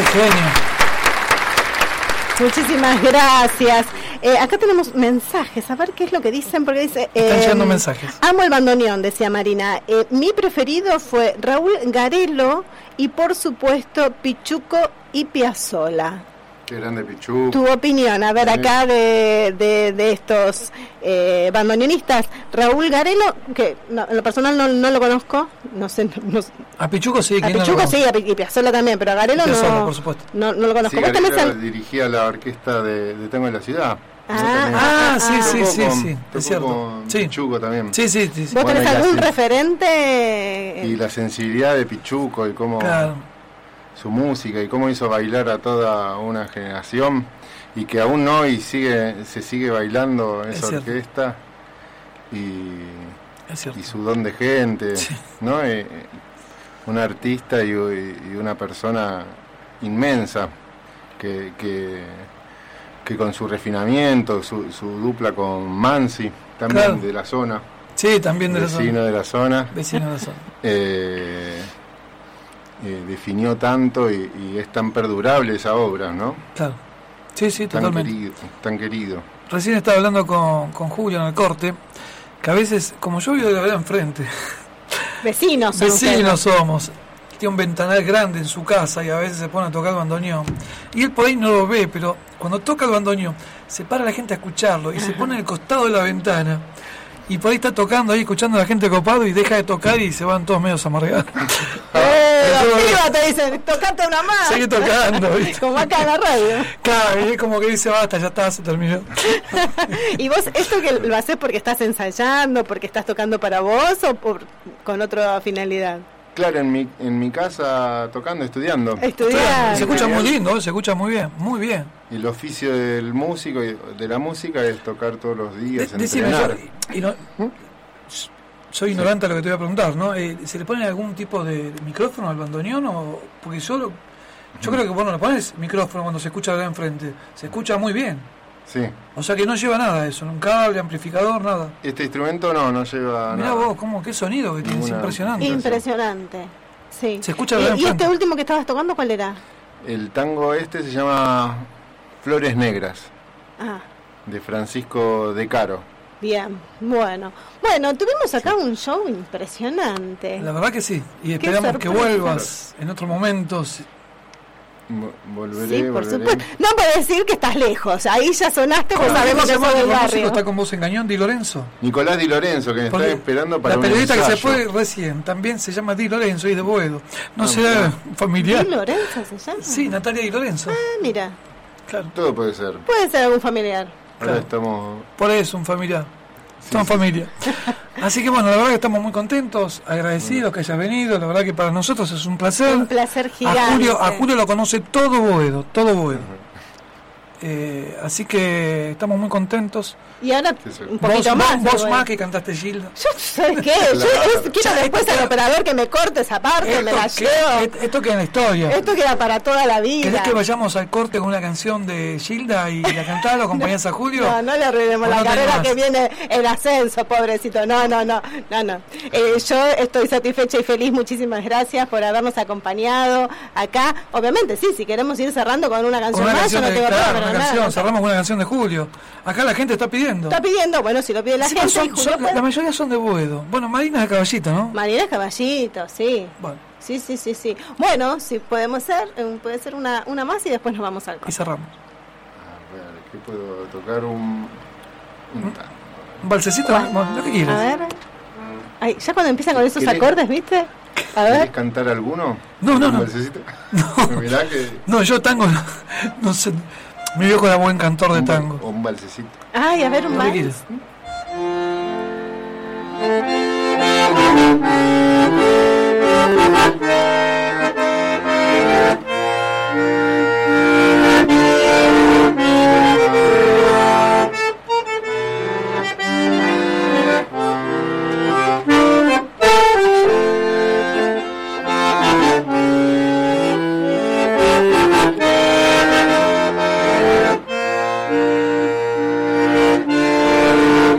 genio. Muchísimas gracias. Eh, acá tenemos mensajes, a ver qué es lo que dicen, porque dice... Están eh, llegando mensajes. Amo el bandoneón, decía Marina. Eh, mi preferido fue Raúl Garelo y por supuesto Pichuco y Piazzolla. Qué grande Pichuco. Tu opinión, a ver, Sí. acá de, de, de estos eh, bandoneonistas. Raúl Garelo, que no, en lo personal no, no lo conozco, no sé... No, A Pichuco sí, a que no lo Pichuco conozco. sí, a Pi- y Piazzolla también, pero a Garelo Piazzolla, no, por supuesto. no, no lo conozco. Sí, ¿Vos tenés Garelo al- dirigía la orquesta de, de Tango de la Ciudad. Ah, Ah, sí, ah, sí, Tocó sí, con- sí, tocó es cierto. con Sí. Pichuco también. Sí, sí, sí. sí. ¿Vos Bueno, tenés y la algún sen- referente? Y la sensibilidad de Pichuco y cómo Claro. su música y cómo hizo bailar a toda una generación y que aún hoy sigue se sigue bailando esa Es cierto. orquesta y, Es cierto. y su don de gente, Sí. ¿no? Eh, un artista y, y una persona inmensa que, que, que con su refinamiento, su, su dupla con Mansi, también Claro. de la zona, Sí, también de la vecino zona. de la zona, Vecino de la zona. eh, eh, definió tanto y, y es tan perdurable esa obra, ¿no? Claro. Sí, sí, Tan totalmente. querido, tan querido. Recién estaba hablando con, con Julio en el corte, que a veces, como yo vivo de la vereda enfrente, Vecinos. son vecinos somos, tiene un ventanal grande en su casa y a veces se pone a tocar el bandoneón. Y él por ahí no lo ve, pero cuando toca el bandoneón, se para la gente a escucharlo y se pone en el costado de la ventana. Y por ahí está tocando ahí, escuchando a la gente copado y deja de tocar y se van todos medios amargados. Eh, Pero los todo- pibas te dicen, tocate una más. Sigue tocando, ¿viste? Como acá en la radio. Claro, y es como que dice, basta, ya está, se terminó. ¿Y vos esto que lo haces porque estás ensayando, porque estás tocando para vos o por, con otra finalidad? Claro, en mi, en mi casa tocando, estudiando. Estudiar. Se escucha muy lindo, se escucha muy bien, muy bien. Y el oficio del músico y de la música es tocar todos los días, De- decime, yo, entrenar. y no- soy ignorante a lo que te voy a preguntar, ¿no? Eh, ¿Se le pone algún tipo de micrófono al bandoneón? O, porque yo, lo- yo creo que vos no le pones micrófono cuando se escucha de enfrente. Se escucha muy bien. Sí. O sea que no lleva nada de eso, un cable, amplificador, nada. Este instrumento no, no lleva Mirá nada. vos, cómo, qué sonido que tiene, es Ninguna- impresionante. Impresionante. Sí. Se escucha ¿Y, de y enfrente. este último que estabas tocando cuál era? El tango este se llama Flores Negras, Ah, de Francisco De Caro. bien. Bueno. Bueno, tuvimos acá un show impresionante. La verdad que sí, y esperamos que sorpresa. vuelvas en otro momento. si- Vo- Volveré, Sí, por volveré. supuesto. No puedes decir que estás lejos. Ahí ya sonaste, pues ¿Cómo sabemos se que llama sos del el músico? barrio. Está con vos en Cañón, Di Lorenzo. Nicolás Di Lorenzo, que me Porque está esperando para la un periodista que se ensayo. fue recién también se llama Di Lorenzo y es de Boedo. No Ah, será mirá. familiar. ¿Di Lorenzo se llama? Sí, Natalia Di Lorenzo. Ah, mira. Claro, Todo puede ser. Puede ser algún familiar. Ahora Claro. estamos... por eso un familiar. Son familia. Así que bueno, la verdad que estamos muy contentos, agradecidos que hayas venido. La verdad que para nosotros es un placer. Un placer gigante. A Julio, a Julio lo conoce todo Boedo, todo Boedo. Eh, así que estamos muy contentos. Y ahora Sí, sí. un poquito vos más. vos igual. más que cantaste Gilda. Yo, ¿sabes qué? Yo Claro. es- quiero después al operador que me corte esa parte, me la Esto, llevo. que- esto queda en la historia. Esto queda para toda la vida. ¿Querés que vayamos al corte con una canción de Gilda y la cantás, lo acompañás a Julio? No, no le arruinemos ¿O la no tenés carrera más? que viene en ascenso, pobrecito. No, no, no, no, no. Eh, yo estoy satisfecha y feliz. Muchísimas gracias por habernos acompañado acá. Obviamente, sí, si queremos ir cerrando con una Con canción una más, canción yo no de, tengo claro, problema. una nada. canción, cerramos con una canción de Julio. Acá la gente está pidiendo. Está pidiendo, bueno, si lo pide la Encima gente. y son- Julio son- puede. la mayoría son de Boedo. Bueno, Marina es de Caballito, ¿no? Marina Caballito, sí. Bueno, Sí, sí, sí, sí. Bueno, si podemos ser, eh, puede ser una, una más y después nos vamos al y corte. cerramos. A ver, ¿qué puedo tocar? Un... un tango. Un balsecito, bueno, lo que quieras. A ver. Ay, ya cuando empiezan con esos ¿Querés- acordes, ¿viste? A ¿Querés ver. cantar alguno? No, no, ¿Un no. balsecito? No. Mirá que... No, yo tango, no, no sé. Mi viejo era buen cantor de un bal- tango. O un balsecito. Ay, a ver, un Lo que más. quieras. Thank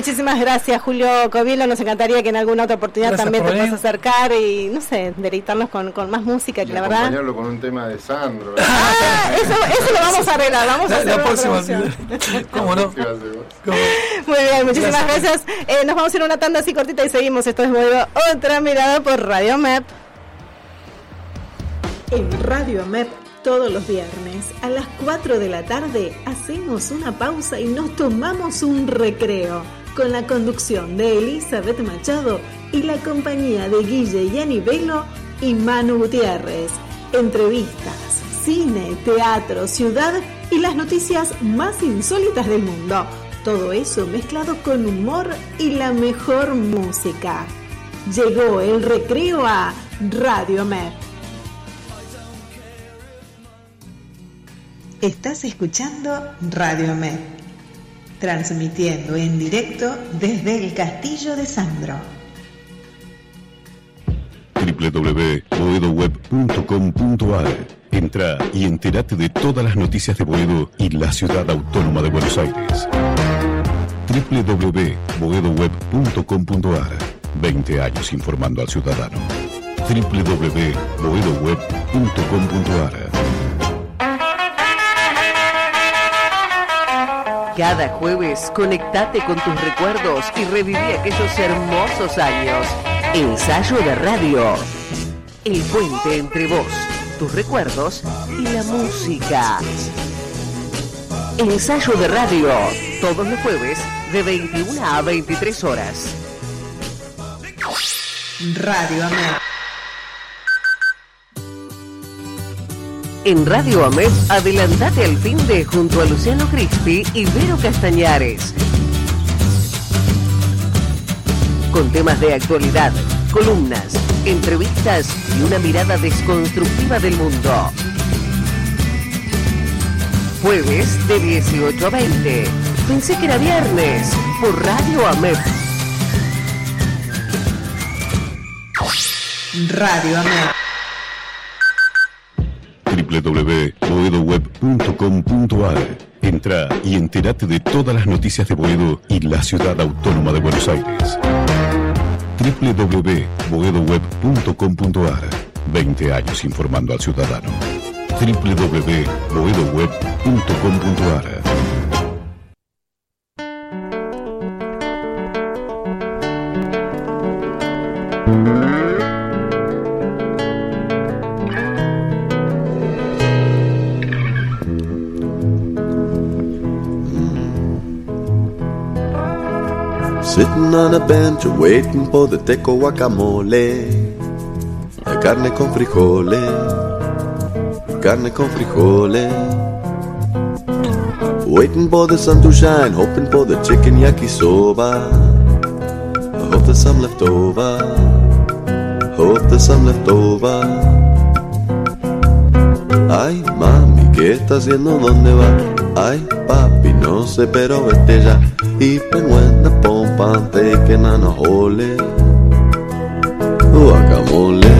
muchísimas gracias, Julio Covielo. Nos encantaría que en alguna otra oportunidad Gracias también te por venir. puedas acercar y, no sé, deleitarnos con, con más música, que Y la verdad... acompañarlo con un tema de Sandro. Ah, eso, eso lo vamos a arreglar, vamos a La, hacer la una próxima. promoción. ¿Cómo no? Sí, va a ser vos. ¿Cómo? Muy bien, muchísimas Gracias. gracias. Eh, nos vamos a ir a una tanda así cortita y seguimos. Esto es Boedo, otra mirada por Radio M E P. En Radio M E P, todos los viernes, a las cuatro de la tarde, hacemos una pausa y nos tomamos un recreo, con la conducción de Elizabeth Machado y la compañía de Guille Yanivelo y Manu Gutiérrez. Entrevistas, cine, teatro, ciudad y las noticias más insólitas del mundo. Todo eso mezclado con humor y la mejor música. Llegó el recreo a Radio M E P. Estás escuchando Radio M E P, transmitiendo en directo desde el Castillo de Sandro. doble u doble u doble u punto boedo web punto com punto a r. Entra y entérate de todas las noticias de Boedo y la ciudad autónoma de Buenos Aires. doble u doble u doble u punto boedo web punto com punto a r. veinte años informando al ciudadano. doble u doble u doble u punto boedo web punto com punto a r. Cada jueves conectate con tus recuerdos y reviví aquellos hermosos años. Ensayo de radio. El puente entre vos, tus recuerdos y la música. Ensayo de radio. Todos los jueves de veintiuna a veintitrés horas. Radio M E P. En Radio A M E P, adelantate al fin de junto a Luciano Crispi y Vero Castañares. Con temas de actualidad, columnas, entrevistas y una mirada desconstructiva del mundo. Jueves de dieciocho a veinte. Pensé que era viernes por Radio A M E P. Radio M E P. doble u doble u doble u punto boedo web punto com punto a r. Entra y entérate de todas las noticias de Boedo y la ciudad autónoma de Buenos Aires. doble u doble u doble u punto boedo web punto com punto a r. veinte años informando al ciudadano. doble u doble u doble u punto boedo web punto com punto a r. Sitting on a bench waiting for the teco guacamole. Carne con frijoles, carne con frijoles. Waiting for the sun to shine, hoping for the chicken yakisoba. I hope there's some left over, hope there's some left over. Ay mami, ¿qué está haciendo? ¿Dónde va? Ay papi, no sé, pero vete ya. Even when the pomp and taking on a hole, guacamole.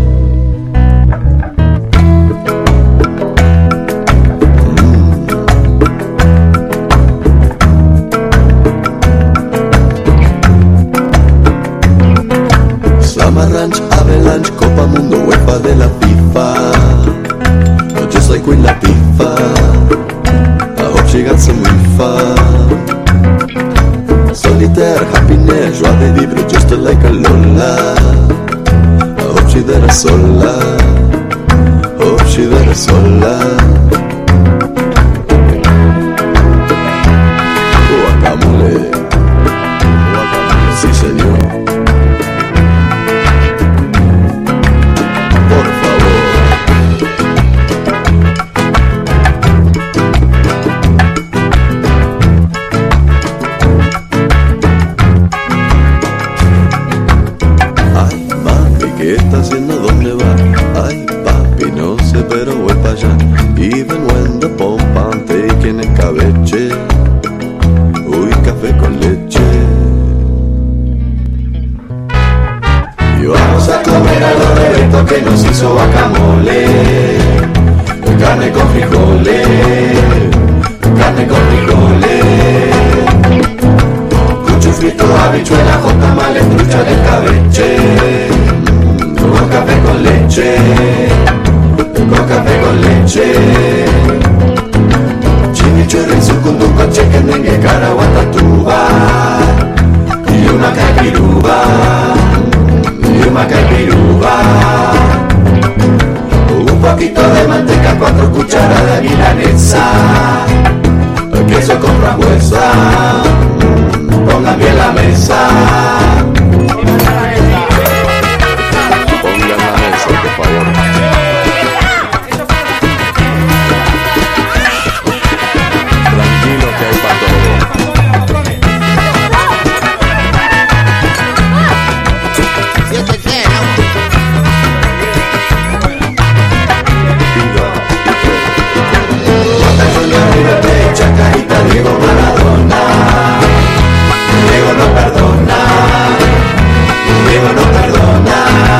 Summer Ranch, Avalanche, Copa Mundo, UEFA de la FIFA. Just like Queen Latifah, I hope she got some reefer. Solitaire, happiness, joie de vivre, just like a Lola. I hope she there sola, hope she there sola. Guacamole, guacamole, sí señor. Por favor. ¿Qué está haciendo? ¿Dónde va? Ay, papi, no sé, pero voy para allá. Even when the pomp and taking el cabeche. Uy, café con leche. Y vamos a comer a lo de Beto que nos hizo guacamole. Carne con frijoles, carne con frijoles. Cucho frito, habichuela, tamales, trucha de cabeche, con café con leche, con café con leche. Chimichurri, sucunduco, chequendengue, caraguatatuba, y una caipiruba, y una caipiruba. Un poquito de manteca, cuatro cucharadas de milanesa, queso con frambuesa, pongan bien la mesa. Pongan la mesa, por favor. Tranquilo que hay para todo. Chacarita, Diego Maradona, Diego no perdona, Diego no perdona.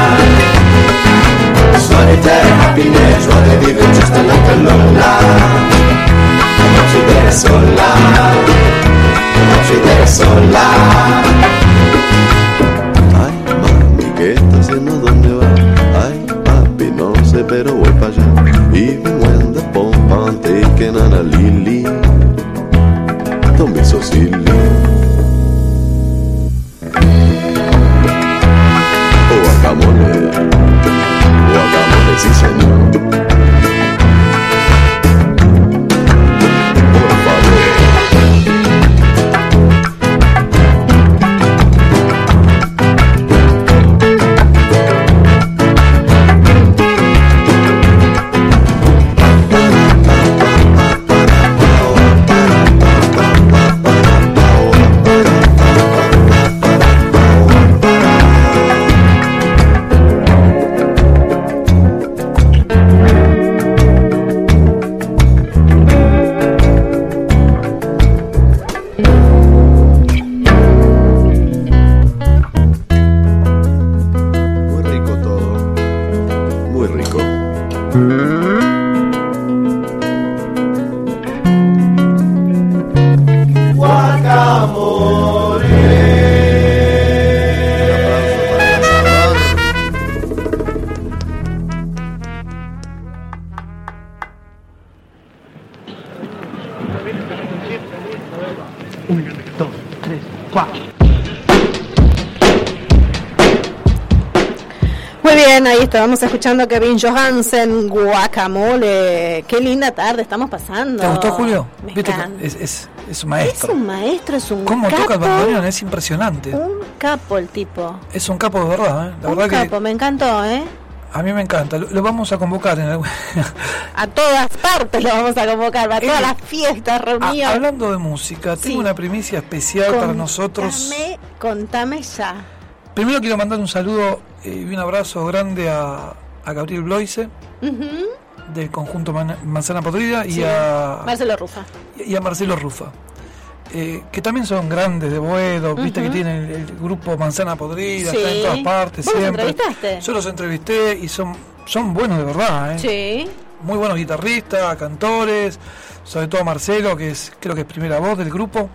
Solitaire happiness, what they live in just like a Lola. No ci deve sola, no ci deve sola. Ay, mami, ¿qué está haciendo? ¿Dónde va? Ay, papi, no sé, pero voy para allá. Even when the pump on taking on a lily. Don't be so silly. Oh, guacamole, guacamole, sí señor. Por favor. Ahí estábamos escuchando a Kevin Johansen, Guacamole. Qué linda tarde estamos pasando. ¿Te gustó, Julio? Me ¿Viste? encanta. Es, es, es un maestro. Es un maestro, es un ¿Cómo capo. toca el bandoneón? Es impresionante. Un capo el tipo. Es un capo de verdad, ¿eh? La un verdad capo, que me encantó, ¿eh? a mí me encanta. Lo, lo vamos a convocar en algún... A todas partes lo vamos a convocar, a todas Eh, las fiestas, reuniones. A- hablando de música, Sí. tengo una primicia especial para Contame, nosotros. Contame ya. Primero quiero mandar un saludo eh, y un abrazo grande a, a Gabriel Bloise, Ujú. del conjunto Man- Manzana Podrida, y, Sí. a, Marcelo Rufa. y a Marcelo Rufa, eh, que también son grandes de Boedo, viste Ujú. que tienen el, el grupo Manzana Podrida, Sí. está en todas partes ¿Vos los siempre. entrevistaste? Yo los entrevisté y son, son buenos de verdad, ¿eh? Sí. Muy buenos guitarristas, cantores, sobre todo Marcelo, que es creo que es primera voz del grupo.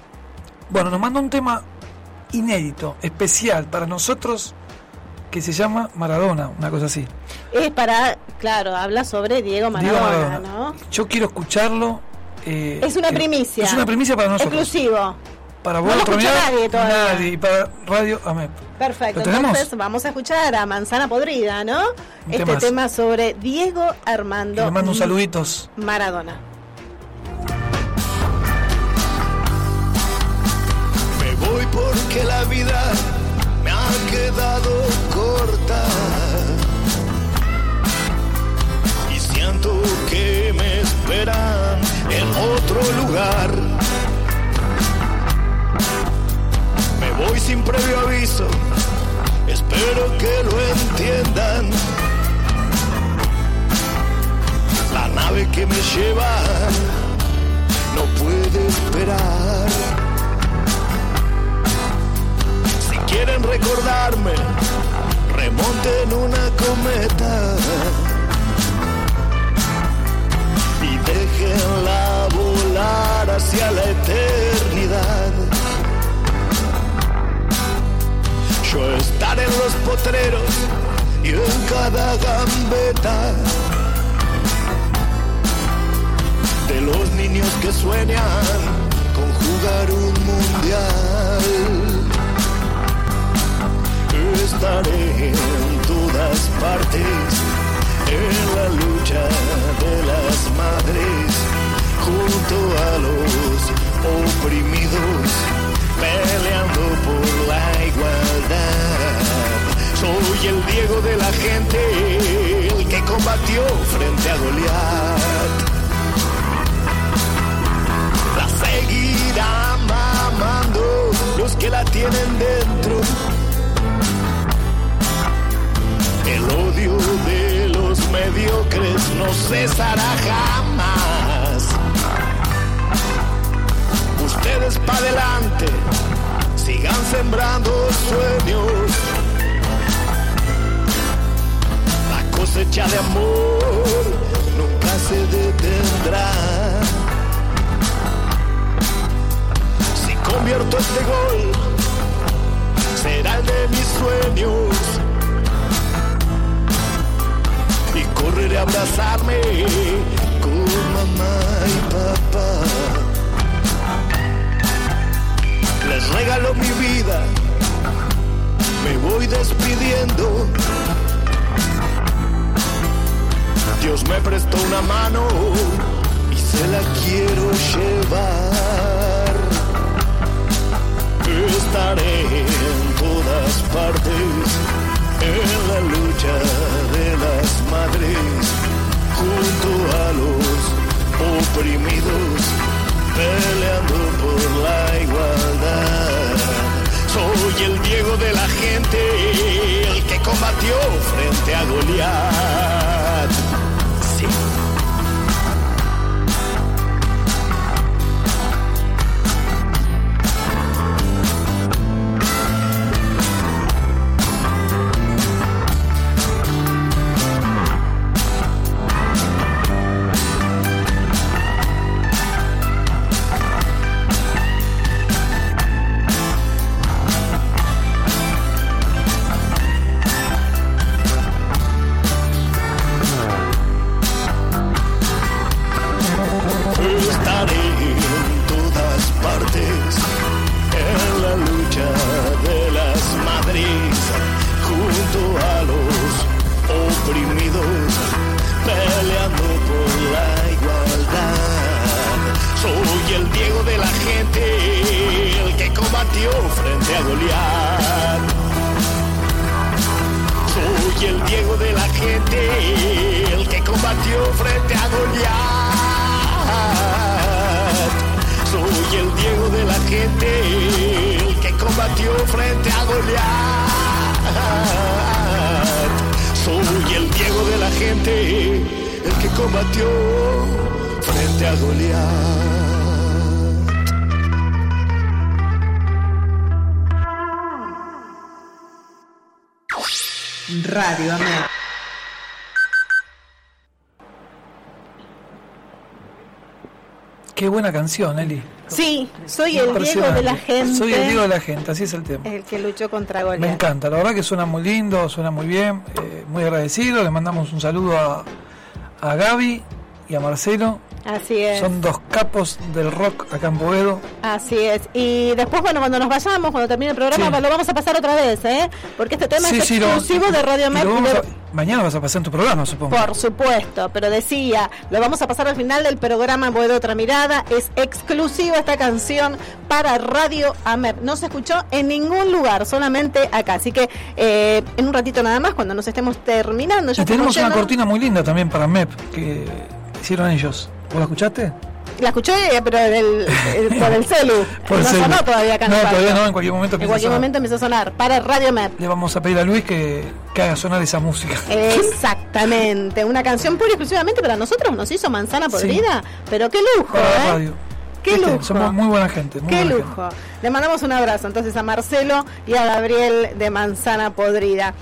Bueno, nos mandó un tema inédito, especial para nosotros, que se llama Maradona, una cosa así. Es para, claro, habla sobre Diego Maradona, Diego Maradona. ¿no? Yo quiero escucharlo. eh, Es una eh, primicia. Es una primicia para nosotros. Exclusivo. Para No vos, lo otro escucha día, nadie todavía. nadie, y para Radio AMEP. Perfecto, ¿Lo tenemos? entonces vamos a escuchar a Manzana Podrida, ¿no? Un Este temazo. tema sobre Diego Y Armando le mando un saluditos. Maradona. Me voy porque la vida me ha quedado corta y siento que me esperan en otro lugar. Me voy sin previo aviso, espero que lo entiendan. La nave que me lleva no puede esperar. Si quieren recordarme, remonten una cometa y déjenla volar hacia la eternidad. Yo estaré en los potreros y en cada gambeta de los niños que sueñan con jugar un mundial. Estaré en todas partes en la lucha de las madres, junto a los oprimidos, peleando por la igualdad. Soy el Diego de la gente, el que combatió frente a Goliat. La seguirán mamando los que la tienen dentro. El odio de los mediocres no cesará jamás. Ustedes para adelante, sigan sembrando sueños. La cosecha de amor nunca se detendrá. Si convierto este gol, será el de mis sueños. Y correré a abrazarme con mamá y papá. Les regalo mi vida, me voy despidiendo. Dios me prestó una mano y se la quiero llevar. Estaré en todas partes en la lucha de las madres, junto a los oprimidos, peleando por la igualdad. Soy el Diego de la gente, el que combatió frente a Goliat. Sí. Radio Amer. Qué buena canción, Eli. Sí, soy el Diego de la gente. Soy el Diego de la gente, así es el tema. El que luchó contra Goliat. Me encanta, la verdad que suena muy lindo, suena muy bien, eh, muy agradecido. Le mandamos un saludo a, a Gaby y a Marcelo. Así es. Son dos capos del rock acá en Boedo. Así es. Y después, bueno, cuando nos vayamos, cuando termine el programa, sí, lo vamos a pasar otra vez, ¿eh? Porque este tema sí, es sí, exclusivo lo, de Radio Amer. Mañana vas a pasar en tu programa, supongo. Por supuesto, pero decía, lo vamos a pasar al final del programa Boedo Otra Mirada. Es exclusiva esta canción para Radio Amer. No se escuchó en ningún lugar, solamente acá. Así que eh, en un ratito nada más, cuando nos estemos terminando. Ya y tenemos una cortina muy linda también para M E P que hicieron ellos. ¿Vos la escuchaste? La escuché, pero el, el, por el celu. Por no el sonó celu. todavía acá. No, todavía no, en cualquier momento empieza a sonar. En cualquier momento empieza a sonar. Para Radio M E P. Le vamos a pedir a Luis que, que haga sonar esa música. Exactamente. Una canción pura y exclusivamente para nosotros. Nos hizo Manzana Podrida. Sí. Pero qué lujo, para ¿eh? la radio. Qué lujo. Somos muy buena gente. Muy qué buena lujo. Gente. Le mandamos un abrazo entonces a Marcelo y a Gabriel de Manzana Podrida.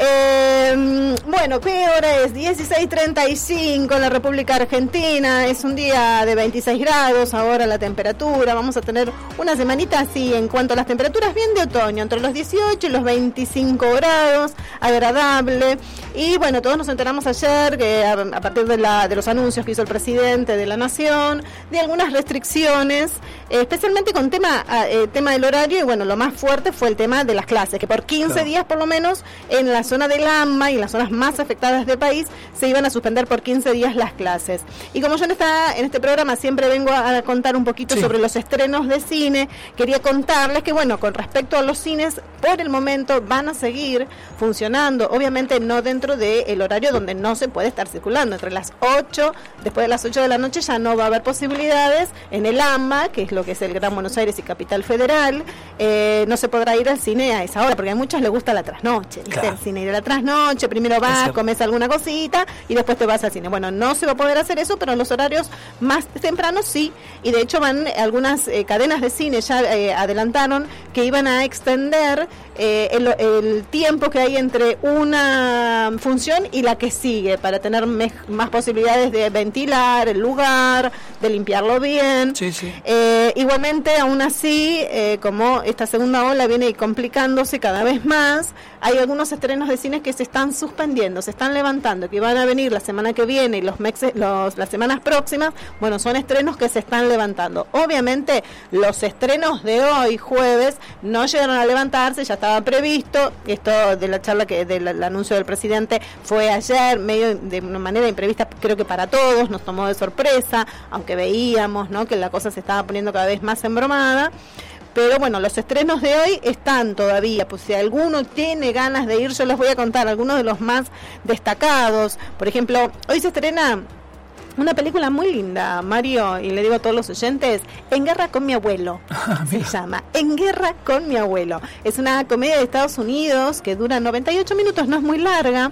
Eh, bueno, ¿qué hora es? dieciséis treinta y cinco en la República Argentina. Es un día de veintiséis grados ahora la temperatura. Vamos a tener una semanita así en cuanto a las temperaturas, bien de otoño, entre los dieciocho y los veinticinco grados, agradable. Y bueno, todos nos enteramos ayer que a, a partir de, la, de los anuncios que hizo el presidente de la Nación, de algunas restricciones, eh, especialmente con tema, eh, tema del horario, y bueno, lo más fuerte fue el tema de las clases, que por quince claro. días por lo menos en la zona del AMBA y en las zonas más afectadas del país se iban a suspender por quince días las clases. Y como yo en, esta, en este programa siempre vengo a, a contar un poquito sí. sobre los estrenos de cine, quería contarles que bueno, con respecto a los cines, por el momento van a seguir funcionando, obviamente no dentro del horario donde no se puede estar circulando, entre las ocho, después de las ocho de la noche ya no va a haber posibilidades en el AMBA, que es lo que es el Gran Buenos Aires y Capital Federal, eh, no se podrá ir al cine a esa hora, porque a muchos les gusta la trasnoche, ¿viste? Claro. El cine de la trasnoche, primero vas, comes alguna cosita y después te vas al cine. Bueno, no se va a poder hacer eso, pero en los horarios más tempranos sí, y de hecho van algunas eh, cadenas de cine ya eh, adelantaron que iban a extender eh, el, el tiempo que hay entre una función y la que sigue, para tener me- más posibilidades de ventilar el lugar, de limpiarlo bien. Sí, sí. Eh, igualmente, aún así, eh, como esta segunda ola viene complicándose cada vez más, hay algunos estrenos de cines que se están suspendiendo, se están levantando, que van a venir la semana que viene y los meses, los, las semanas próximas. Bueno, son estrenos que se están levantando. Obviamente, los estrenos de hoy, jueves, no llegaron a levantarse, ya estaba previsto. Esto de la charla, que del anuncio del presidente fue ayer, medio de una manera imprevista, creo que para todos, nos tomó de sorpresa, aunque veíamos, ¿no?, que la cosa se estaba poniendo cada vez más embromada. Pero bueno, los estrenos de hoy están todavía, pues si alguno tiene ganas de ir, yo les voy a contar algunos de los más destacados. Por ejemplo, hoy se estrena una película muy linda, Mario, y le digo a todos los oyentes, En Guerra con mi abuelo, se llama En Guerra con mi abuelo. Es una comedia de Estados Unidos que dura noventa y ocho minutos, no es muy larga,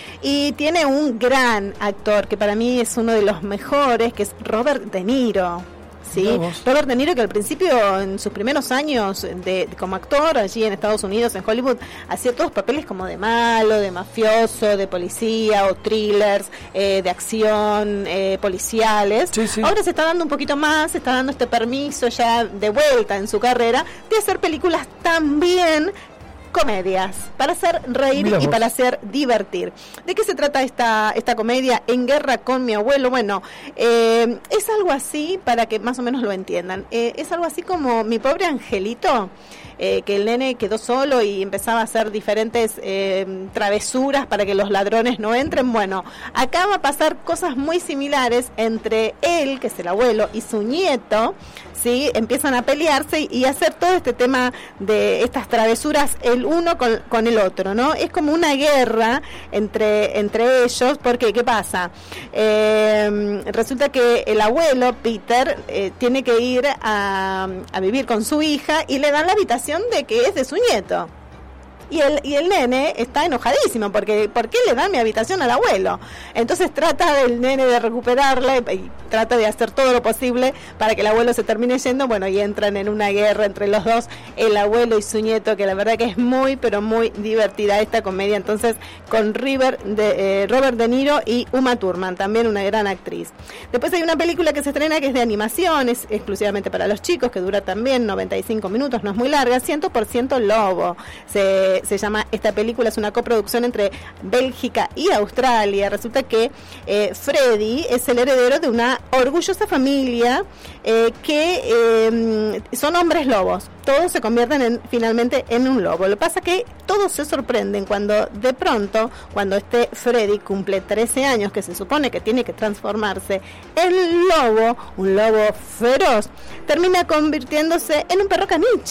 y tiene un gran actor que para mí es uno de los mejores, que es Robert De Niro. Sí, Robert De Niro, que al principio, en sus primeros años de, de como actor allí en Estados Unidos, en Hollywood, hacía todos papeles como de malo, de mafioso, de policía o thrillers, eh, de acción, eh, policiales. Sí, sí. Ahora se está dando un poquito más, se está dando este permiso ya de vuelta en su carrera de hacer películas también comedias, para hacer reír y para hacer divertir. ¿De qué se trata esta esta comedia, En Guerra con mi abuelo? Bueno, eh, es algo así, para que más o menos lo entiendan, eh, es algo así como Mi pobre angelito, eh, que el nene quedó solo y empezaba a hacer diferentes eh, travesuras para que los ladrones no entren. Bueno, acá va a pasar cosas muy similares entre él, que es el abuelo, y su nieto. ¿Sí? Empiezan a pelearse y a hacer todo este tema de estas travesuras el uno con, con el otro, ¿no? Es como una guerra entre, entre ellos, porque ¿qué pasa? Eh, resulta que el abuelo, Peter, eh, tiene que ir a, a vivir con su hija y le dan la habitación de que es de su nieto. Y el, y el nene está enojadísimo porque ¿por qué le dan mi habitación al abuelo? Entonces trata el nene de recuperarla y, y trata de hacer todo lo posible para que el abuelo se termine yendo. Bueno, y entran en una guerra entre los dos, el abuelo y su nieto, que la verdad que es muy, pero muy divertida esta comedia. Entonces, con River de, eh, Robert De Niro y Uma Thurman, también una gran actriz. Después hay una película que se estrena que es de animación, es exclusivamente para los chicos, que dura también noventa y cinco minutos, no es muy larga, cien por ciento Lobo. Se se llama esta película, es una coproducción entre Bélgica y Australia. Resulta que eh, Freddy es el heredero de una orgullosa familia eh, que eh, son hombres lobos. Todos se convierten en, finalmente en un lobo. Lo que pasa es que todos se sorprenden cuando de pronto, cuando este Freddy cumple trece años, que se supone que tiene que transformarse en lobo, un lobo feroz, termina convirtiéndose en un perro caniche.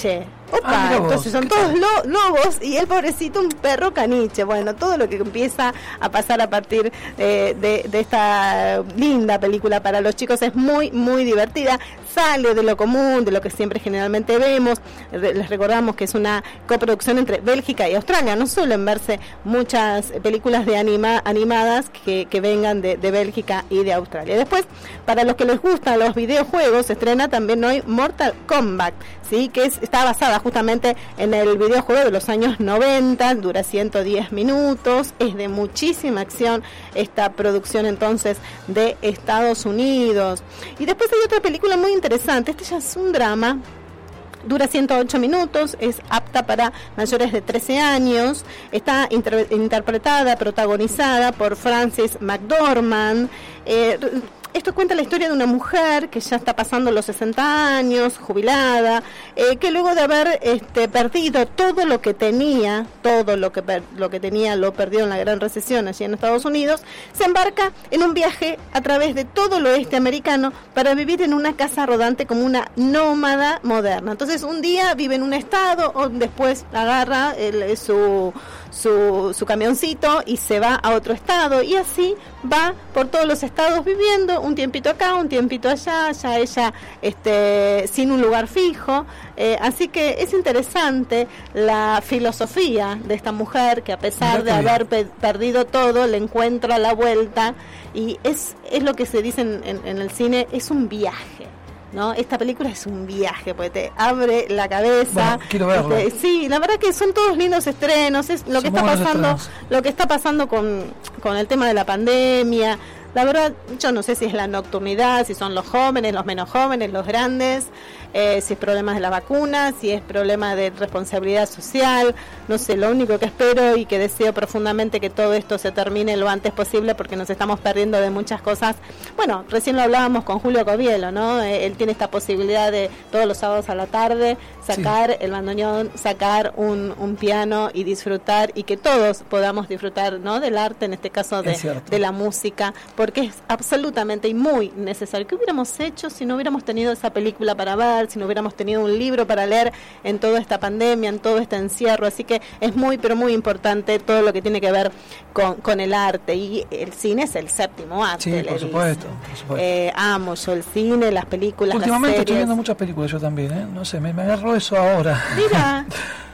Opa, Ah, mira vos, entonces son ¿qué todos tal? lo- lobos y el pobrecito un perro caniche. Bueno, todo lo que empieza a pasar a partir eh, de, de esta linda película para los chicos es muy, muy divertida. Sale de lo común, de lo que siempre generalmente vemos. Re- Les recordamos que es una coproducción entre Bélgica y Australia. No suelen verse muchas películas de anima, animadas que, que vengan de, de Bélgica y de Australia. Después, para los que les gustan los videojuegos, se estrena también hoy Mortal Kombat, ¿sí? Que es, está basada justamente en el videojuego de los años noventa, dura ciento diez minutos, es de muchísima acción esta producción entonces de Estados Unidos. Y después hay otra película muy interesante, este ya es un drama. Dura ciento ocho minutos, es apta para mayores de trece años, está inter- interpretada, protagonizada por Frances McDormand. Eh, Esto cuenta la historia de una mujer que ya está pasando los sesenta años, jubilada, eh, que luego de haber este, perdido todo lo que tenía, todo lo que per- lo que tenía lo perdió en la gran recesión allí en Estados Unidos, se embarca en un viaje a través de todo el oeste americano para vivir en una casa rodante como una nómada moderna. Entonces un día vive en un estado, o después agarra el, su... Su, su camioncito y se va a otro estado y así va por todos los estados viviendo un tiempito acá, un tiempito allá, ya ella este, sin un lugar fijo, eh, así que es interesante la filosofía de esta mujer que a pesar de haber pe- perdido todo le encuentra la vuelta y es, es lo que se dice en, en, en el cine, es un viaje, ¿no? Esta película es un viaje, porque te abre la cabeza. Bueno, quiero verlo. Este, sí, la verdad que son todos lindos estrenos, es lo que Son está buenos pasando, estrenos. lo que está pasando con, con el tema de la pandemia. La verdad, yo no sé si es la nocturnidad, si son los jóvenes, los menos jóvenes, los grandes, eh, si es problema de la vacuna, si es problema de responsabilidad social, no sé, lo único que espero y que deseo profundamente que todo esto se termine lo antes posible porque nos estamos perdiendo de muchas cosas. Bueno, recién lo hablábamos con Julio Covielo, ¿no? Eh, él tiene esta posibilidad de todos los sábados a la tarde sacar sí. el bandoneón, sacar un, un piano y disfrutar y que todos podamos disfrutar, ¿no? Del arte, en este caso de, de la música, porque es absolutamente y muy necesario. ¿Qué hubiéramos hecho si no hubiéramos tenido esa película para ver, si no hubiéramos tenido un libro para leer en toda esta pandemia, en todo este encierro? Así que es muy, pero muy importante todo lo que tiene que ver con, con el arte, y el cine es el séptimo arte. Sí, por supuesto, por supuesto. Eh, amo yo el cine, las películas, últimamente las series. estoy viendo muchas películas yo también, ¿eh? No sé, me, me agarró eso ahora. Mira.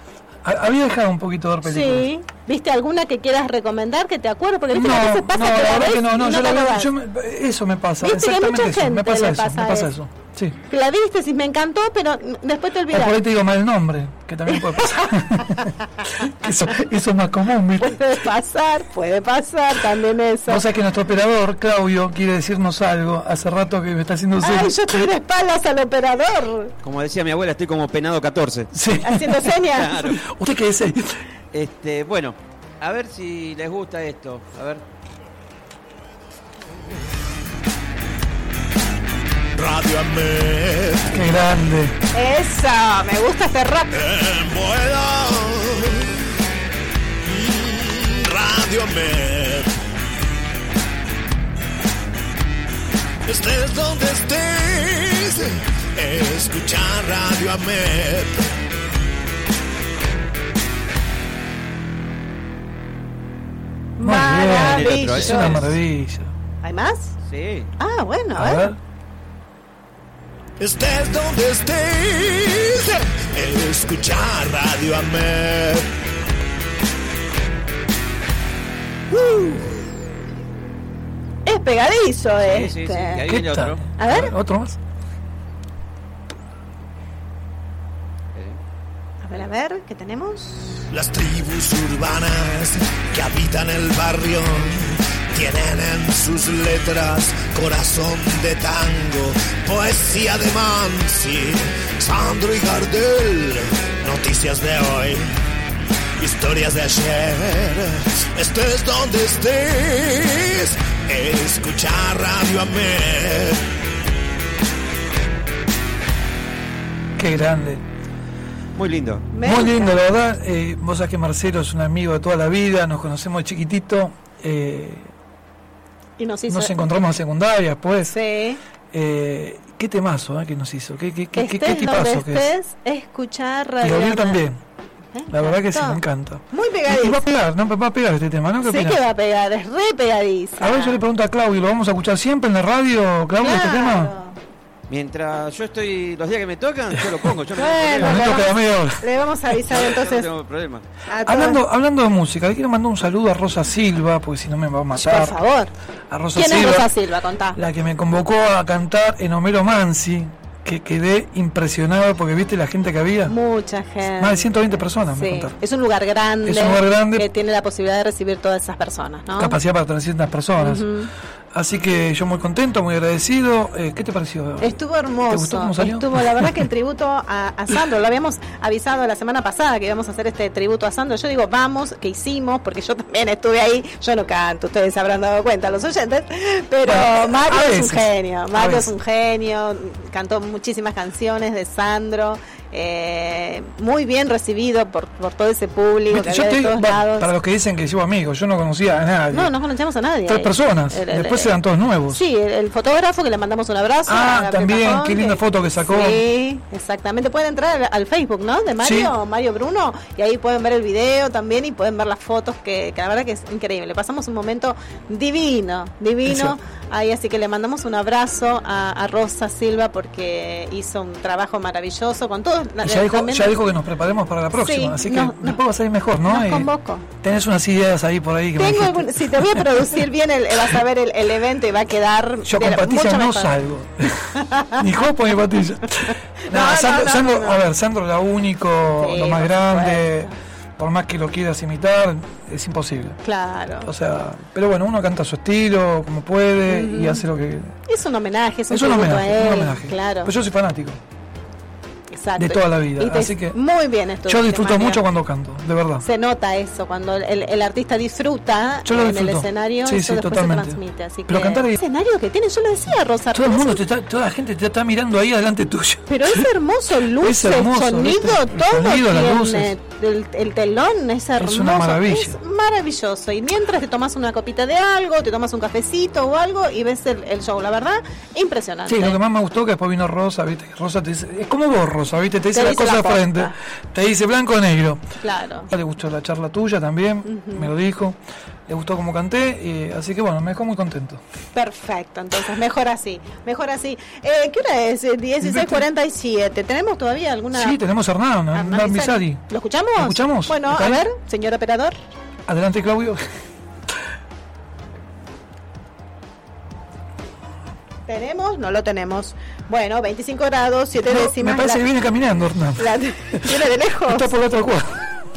Había dejado un poquito de ver películas. Sí. ¿Viste alguna que quieras recomendar que te acuerdes? Porque viste no, que a veces pasa no, que la la verdad ves que no, no, y yo no la te veo, acordás. yo me, eso me pasa, ¿Viste que exactamente mucha eso, gente me pasa le eso, pasa me pasa eso? eso. Sí. Que la viste, sí, me encantó, pero después te O olvidaste. por ahí te digo mal el nombre, que también puede pasar. eso, eso es más común, ¿viste? Puede pasar, puede pasar también eso. O sea que nuestro operador, Claudio, quiere decirnos algo. Hace rato que me está haciendo Ay, yo estoy de espaldas al operador. Como decía mi abuela, estoy como penado catorce. Sí. Haciendo señas. Claro. ¿Usted qué dice? Este, bueno, a ver si les gusta esto. A ver. Radio Amed. Qué grande. Eso, me gusta este rock. En Boedo. Radio Amed. Estés donde estés, escuchar Radio Amed. Maravilloso. Es una maravilla. ¿Hay más? Sí. Ah, bueno, a ver. ver. Estés donde estés, escuchar Radio Amed. Uh. Es pegadizo Sí, este. sí, sí. Y ahí ¿Qué viene tal? otro. A ver. ¿Otro más? A ver, a ver, ¿qué tenemos? Las tribus urbanas que habitan el barrio tienen en sus letras corazón de tango, poesía de Mansi, Sandro y Gardel, noticias de hoy, historias de ayer. Estés donde estés, escuchar Radio Amed. Qué grande. Muy lindo. Me Muy gusta. lindo, la verdad. Eh, vos sabés que Marcelo es un amigo de toda la vida, nos conocemos de chiquitito. Eh, Y nos hizo. nos encontramos en secundaria, pues. Sí. Eh, qué temazo eh, que nos hizo, qué, qué, qué, estés qué tipazo donde que es. estés, escuchar Y Radio oír Met. también. ¿Eh? La verdad que sí, encantó. me encanta. Muy Y va pegadizo. a pegar, ¿no? Va a pegar este tema, ¿no? ¿Qué Sé opinas? que va a pegar, es re pegadiza. A ver, yo le pregunto a Claudio, ¿lo vamos a escuchar siempre en la radio, Claudio, este tema? Claro. Mientras yo estoy, los días que me tocan, yo lo pongo. Yo no Bueno, tengo Bueno, problema. esto queda media hora. Le vamos a avisar Yo no entonces tengo problema. a todos. Hablando, hablando de música, le quiero mandar un saludo a Rosa Silva, porque si no me va a matar. Por favor. A Rosa ¿Quién Silva, es Rosa Silva? Contá. la que me convocó a cantar en Homero Mansi, que quedé impresionado porque viste la gente que había. Mucha gente. Más de ciento veinte personas me Sí. contaron. Es un lugar grande. Es un lugar grande. Que tiene la posibilidad de recibir todas esas personas, ¿no? Capacidad para trescientas personas. Ujú. Así que yo muy contento, muy agradecido. Eh, ¿Qué te pareció? Estuvo hermoso. ¿Te gustó cómo salió? Estuvo, la verdad que el tributo a, a Sandro, lo habíamos avisado la semana pasada que íbamos a hacer este tributo a Sandro. Yo digo, vamos, que hicimos, porque yo también estuve ahí. Yo no canto, ustedes se habrán dado cuenta, los oyentes. Pero Bueno, Mario a es un veces, genio. a Mario es veces. un genio. Cantó muchísimas canciones de Sandro. Eh, muy bien recibido por, por todo ese público Viste, que yo había de te- todos va, lados. para los que dicen que llevo amigos, yo no conocía a nadie. No, no conocíamos a nadie. Tres ahí. personas, El- el- después el- eran todos nuevos. Sí, el, el fotógrafo que le mandamos un abrazo. Ah, a Gabriel también, Pajón, qué linda foto que sacó. Sí, exactamente. Pueden entrar al, al Facebook, ¿no? De Mario, Sí. Mario Bruno, y ahí pueden ver el video también y pueden ver las fotos que, que la verdad que es increíble. Pasamos un momento divino, divino. Eso. Ahí, así que le mandamos un abrazo a, a Rosa Silva porque hizo un trabajo maravilloso con todos. Y ya dijo, también- ya dijo que nos preparemos para la próxima, Sí, así que no, no. después va a salir mejor, ¿no? Nos Y convoco. tenés unas ideas ahí por ahí que me Tengo dijiste. algún- si te voy a producir bien, el, vas a ver el, el evento y va a quedar. Yo de- con Patricia mucho no mejor. salgo. Ni Jopo ni Patricia. No, Nah, no, Sandro, no, Sandro- no, no. A ver, Sandro la único, Sí, lo más por grande. supuesto. Por más que lo quieras imitar, es imposible. Claro. O sea, pero bueno, uno canta a su estilo, como puede, y hace lo que. Es un homenaje, es un, Es un tributo homenaje, a él, un homenaje. Claro. Pero yo soy fanático. Exacto. de toda la vida, Y te- así que muy bien esto. Yo disfruto mucho cuando canto, de verdad. Se nota eso, cuando el, el artista disfruta Yo lo en el disfruto. escenario, Sí, eso sí, después totalmente. se transmite. Así Pero que cantar ahí- el escenario que tiene, yo lo decía, Rosa. Todo el pero mundo, es- te está, toda la gente te está mirando ahí adelante tuyo. Pero es hermoso, luces, Es hermoso, sonido, ¿viste? El todo sonido, las tiene. luces. El, el telón es hermoso. una maravilla. Es maravilloso. Y mientras te tomas una copita de algo, te tomas un cafecito o algo y ves el, el show, la verdad, impresionante. Sí, lo que más me gustó que después vino Rosa, viste, que Rosa te dice, es como vos, Rosa, viste, te dice Te las dice cosas la de frente, posta. te dice blanco o negro. Claro. Le gustó la charla tuya también, me lo dijo, le gustó cómo canté, y, así que bueno, me dejó muy contento. Perfecto, entonces mejor así, mejor así. Eh, ¿Qué hora es? dieciséis cuarenta y siete. ¿Tenemos todavía alguna? Sí, tenemos a Hernán, Hernán Hernán Misari. Misari. ¿Lo escuchamos? ¿Lo escuchamos? Bueno, ¿Está a ahí? ver, señor operador. Adelante, Claudio. ¿Tenemos? No lo tenemos. Bueno, veinticinco grados, siete No, décimas. me parece la- que viene caminando, Hernán. la- ¿Viene de lejos? Está por la otra cuadra.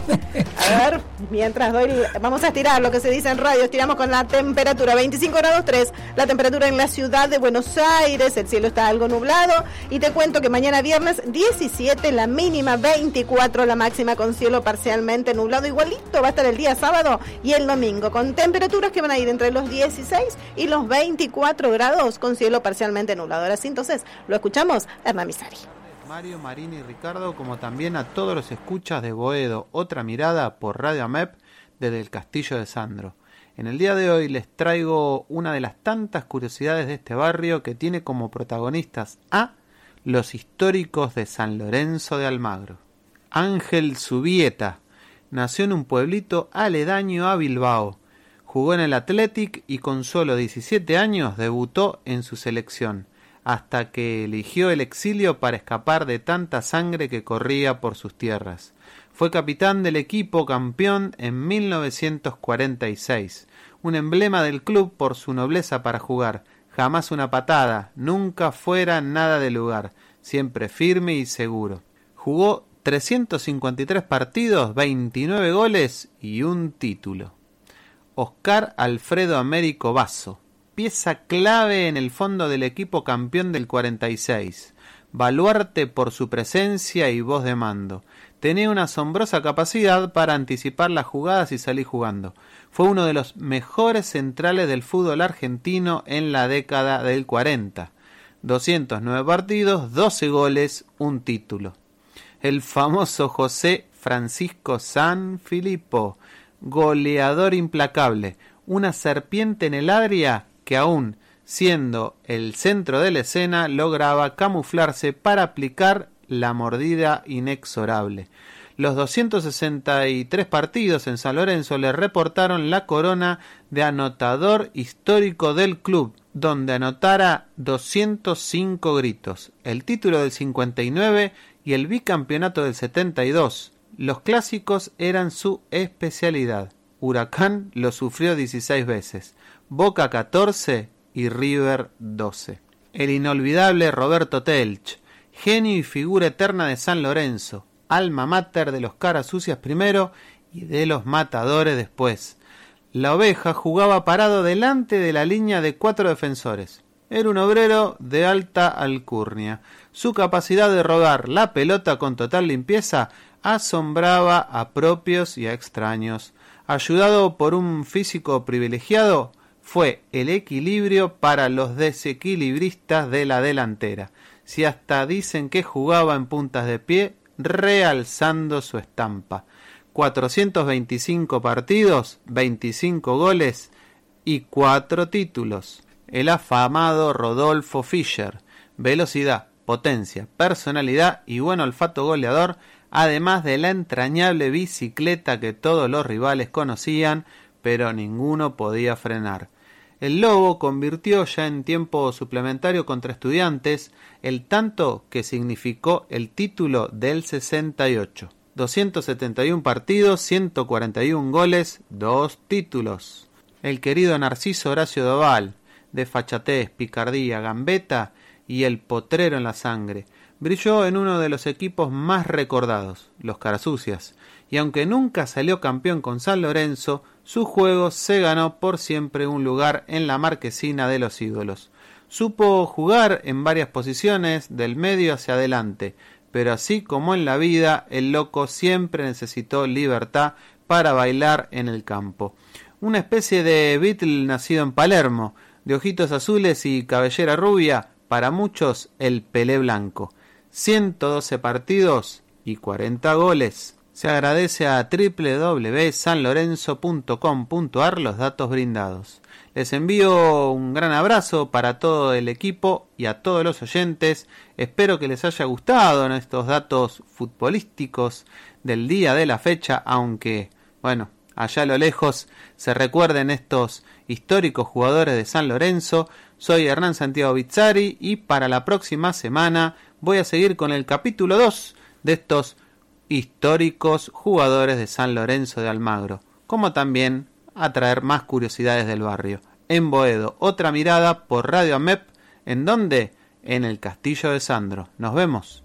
A ver, mientras doy, vamos a estirar lo que se dice en radio, estiramos con la temperatura, veinticinco grados tres, la temperatura en la ciudad de Buenos Aires, el cielo está algo nublado, y te cuento que mañana viernes diecisiete, la mínima veinticuatro, la máxima con cielo parcialmente nublado, igualito va a estar el día sábado y el domingo, con temperaturas que van a ir entre los dieciséis y los veinticuatro grados, con cielo parcialmente nublado. Ahora sí, entonces, lo escuchamos, Hernán Misari. Mario, Marini y Ricardo, como también a todos los escuchas de Boedo, otra mirada por Radio AMEP desde el Castillo de Sandro. En el día de hoy les traigo una de las tantas curiosidades de este barrio que tiene como protagonistas a los históricos de San Lorenzo de Almagro. Ángel Zubieta nació en un pueblito aledaño a Bilbao. Jugó en el Athletic y con solo diecisiete años debutó en su selección, hasta que eligió el exilio para escapar de tanta sangre que corría por sus tierras. Fue capitán del equipo campeón en mil novecientos cuarenta y seis, un emblema del club por su nobleza para jugar, jamás una patada, nunca fuera nada de lugar, siempre firme y seguro. Jugó trescientos cincuenta y tres partidos, veintinueve goles y un título. Oscar Alfredo Américo Basso, pieza clave en el fondo del equipo campeón del cuarenta y seis, baluarte por su presencia y voz de mando. Tenía una asombrosa capacidad para anticipar las jugadas y salir jugando. Fue uno de los mejores centrales del fútbol argentino en la década del cuarenta. doscientos nueve partidos, doce goles, un título. El famoso José Francisco Sanfilippo, goleador implacable, una serpiente en el área que aún siendo el centro de la escena, lograba camuflarse para aplicar la mordida inexorable. Los doscientos sesenta y tres partidos en San Lorenzo le reportaron la corona de anotador histórico del club, donde anotara doscientos cinco gritos, el título del cincuenta y nueve y el bicampeonato del setenta y dos. Los clásicos eran su especialidad. Huracán lo sufrió dieciséis veces, Boca catorce y River doce. El inolvidable Roberto Telch, genio y figura eterna de San Lorenzo, alma mater de los caras sucias primero y de los matadores después. La oveja jugaba parado delante de la línea de cuatro defensores. Era un obrero de alta alcurnia. Su capacidad de robar la pelota con total limpieza asombraba a propios y a extraños. Ayudado por un físico privilegiado, fue el equilibrio para los desequilibristas de la delantera. Si hasta dicen que jugaba en puntas de pie, realzando su estampa. cuatrocientos veinticinco partidos, veinticinco goles y cuatro títulos. El afamado Rodolfo Fischer. Velocidad, potencia, personalidad y buen olfato goleador, además de la entrañable bicicleta que todos los rivales conocían, pero ninguno podía frenar. El Lobo convirtió ya en tiempo suplementario contra Estudiantes el tanto que significó el título del sesenta y ocho. doscientos setenta y uno partidos, ciento cuarenta y uno goles, dos títulos. El querido Narciso Horacio Doval, de fachatez, picardía, gambeta y el potrero en la sangre, brilló en uno de los equipos más recordados, los Carasucias, y aunque nunca salió campeón con San Lorenzo, su juego se ganó por siempre un lugar en la marquesina de los ídolos. Supo jugar en varias posiciones del medio hacia adelante, pero así como en la vida, el loco siempre necesitó libertad para bailar en el campo. Una especie de Beatle nacido en Palermo, de ojitos azules y cabellera rubia, para muchos el Pelé blanco. ciento doce partidos y cuarenta goles. Se agradece a doble u doble u doble u punto san lorenzo punto com punto a r los datos brindados. Les envío un gran abrazo para todo el equipo y a todos los oyentes. Espero que les haya gustado estos datos futbolísticos del día de la fecha, aunque, bueno, allá a lo lejos se recuerden estos históricos jugadores de San Lorenzo. Soy Hernán Santiago Bizzari y para la próxima semana voy a seguir con el capítulo dos de estos históricos jugadores de San Lorenzo de Almagro, como también a traer más curiosidades del barrio. En Boedo, otra mirada por Radio AMEP. ¿En dónde? En el Castillo de Sandro. Nos vemos.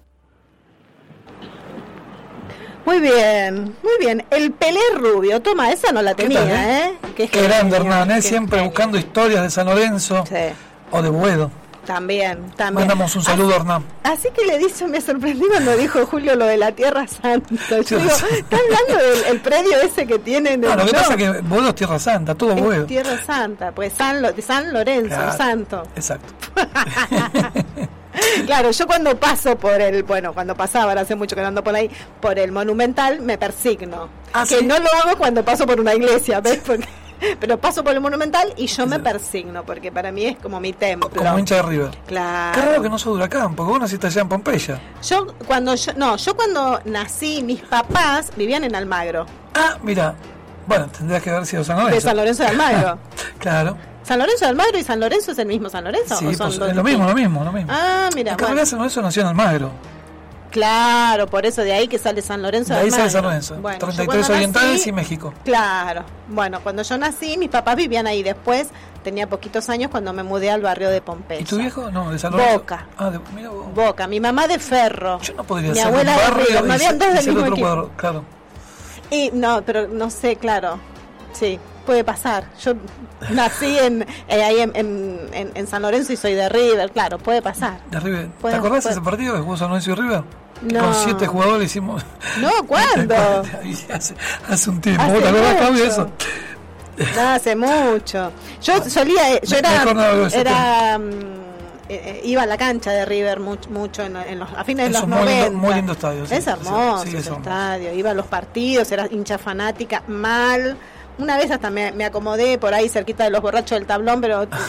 Muy bien, muy bien. El Pelé rubio, toma, esa no la tenía, tal, eh? ¿eh? Qué, Qué grande, genio, Hernán, ¿eh? qué Siempre genio. buscando historias de San Lorenzo, Sí. o de Boedo. También, también. Mandamos un saludo, así, Hernán. Así que le dice, me sorprendí cuando dijo Julio lo de la Tierra Santa. Yo digo, está hablando del el predio ese que tienen. No, del- lo que no, pasa es que Boedo es Tierra Santa, todo es Boedo. Tierra Santa, pues San, Lo- de San Lorenzo, Claro, santo. Exacto. Claro, yo cuando paso por el, bueno, cuando pasaba, ahora hace mucho que no ando por ahí, por el Monumental, me persigno. ¿Ah, que sí? no lo hago cuando paso por una iglesia, ¿ves? Porque, pero paso por el Monumental y yo me persigno, porque para mí es como mi templo. Como hincha de River. Claro. Qué raro que no sos de Huracán, porque vos naciste allá en Pompeya. Yo cuando yo, no, yo cuando nací, mis papás vivían en Almagro, Ah, mira. Bueno, tendrías que haber sido San Lorenzo. de San Lorenzo de Almagro. Claro. ¿San Lorenzo de Almagro y San Lorenzo es el mismo San Lorenzo? Sí, ¿O son pues, dos es lo mismo, distintos? lo mismo, lo mismo. Ah, mira, En bueno. realidad San Lorenzo nació en Almagro. Claro, por eso de ahí que sale San Lorenzo De de ahí sale Almagro. San Lorenzo. Bueno, treinta y yo tres cuando orientales nací- y México. Claro. Bueno, cuando yo nací, mis papás vivían ahí. Después tenía poquitos años cuando me mudé al barrio de Pompeya. ¿Y tu viejo? No, de San Lorenzo. Boca. Ah, de, mira vos. Boca. Mi mamá de Ferro. Yo no podría Mi ser abuela un de barrio River. y Me habían ser- dos y del ser mismo otro equipo. cuadro, claro. Y no, pero no sé, claro. Sí, puede pasar. Yo nací en eh, ahí en, en, en, en San Lorenzo y soy de River. Claro, puede pasar. De River. Puede- ¿Te acordás de puede- ese partido que jugó San Lorenzo y River? Que No. Con siete jugadores hicimos. No, ¿cuándo? hace, hace un tiempo. Hace ¿Te acordás, Claudio, mucho. eso? No, hace mucho. Yo solía, yo Me- era, me acordaba de ese era mm, eh, eh, iba a la cancha de River mucho, mucho en, en los, a fines de Es los un muy lindo- noventa. muy lindo estadio, sí, es sí, hermoso sí, ese es hermoso. estadio. Iba a los partidos, era hincha fanática, mal. Una vez hasta me, me acomodé por ahí cerquita de los borrachos del tablón, pero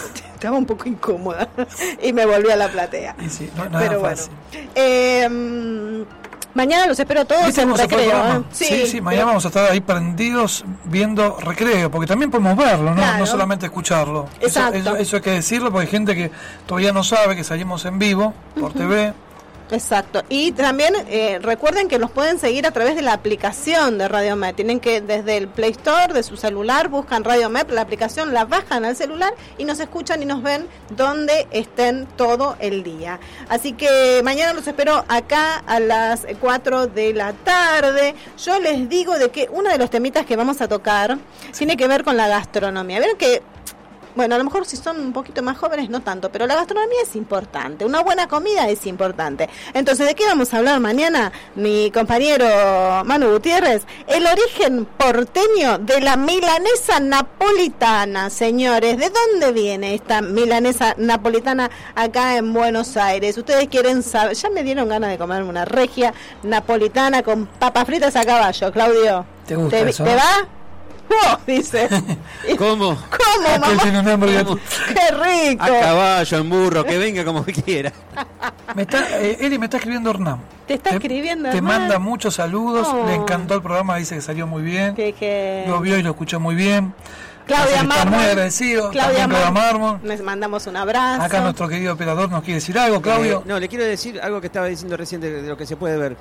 estaba un poco incómoda y me volví a la platea. Y sí, no, no Pero era bueno. fácil. Eh, mm, mañana los espero a todos ¿Viste en cómo se fue el recreo. programa? ¿eh? Sí, sí, mañana vamos a estar ahí prendidos viendo recreo, porque también podemos verlo, ¿no? Claro. No solamente escucharlo. Exacto. Eso, eso, eso hay que decirlo, porque hay gente que todavía no sabe que salimos en vivo por T V. Exacto. Y también eh, recuerden que nos pueden seguir a través de la aplicación de Radio M E P. Tienen que desde el Play Store de su celular buscan Radio M E P, la aplicación la bajan al celular y nos escuchan y nos ven donde estén todo el día. Así que mañana los espero acá a las cuatro de la tarde. Yo les digo de que uno de los temitas que vamos a tocar tiene que ver con la gastronomía. Vieron que bueno, a lo mejor si son un poquito más jóvenes no tanto, pero la gastronomía es importante, una buena comida es importante. Entonces, ¿de qué vamos a hablar mañana? Mi compañero Manu Gutiérrez, el origen porteño de la milanesa napolitana, señores. ¿De dónde viene esta milanesa napolitana acá en Buenos Aires? Ustedes quieren saber, ya me dieron ganas de comerme una regia napolitana con papas fritas a caballo, Claudio. ¿Te gusta ¿Te, eso? ¿te va? Oh, dice. ¿Cómo? ¿Cómo, mamá? Tiene un hambre de- ¡Qué rico! A caballo, en burro, que venga como quiera. Me está, eh, Eli, me está escribiendo Hernán. Te está escribiendo, Te Hernán. manda muchos saludos, Oh. le encantó el programa, dice que salió muy bien. Que, que... Lo vio y lo escuchó muy bien. Claudia Así que está Mármol. muy agradecido. Claudia También Claudia Mármol. Mármol. Les mandamos un abrazo. Acá nuestro querido operador nos quiere decir algo, Claudio. Eh, no, le quiero decir algo que estaba diciendo recién de, de lo que se puede ver.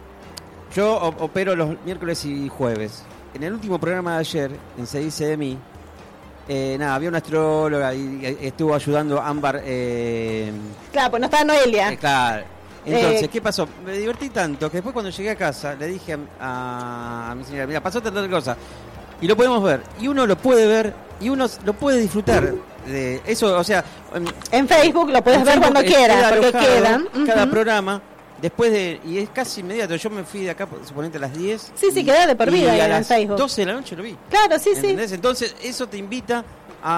Yo o- opero los miércoles y jueves. En el último programa de ayer, en Se Dice de Mí, eh, nada, había una astróloga y, y estuvo ayudando a Ámbar. Eh, Claro, pues no está Noelia. eh, claro. Entonces, Eh, ¿qué pasó? Me divertí tanto que después cuando llegué a casa le dije a, a, a mi señora, mira, pasó tanta cosa. Y lo podemos ver. Y uno lo puede ver y uno lo puede disfrutar. De eso, o sea... En Facebook lo puedes en ver Facebook, cuando eh, quieras, queda porque alojado quedan. cada Ujú. programa. Después de, y es casi inmediato, yo me fui de acá, suponete a las diez. Sí, sí, y- queda de por vida y ahí a en las Facebook. doce de la noche lo vi. Claro, sí, sí. ¿Entendés? Entonces, eso te invita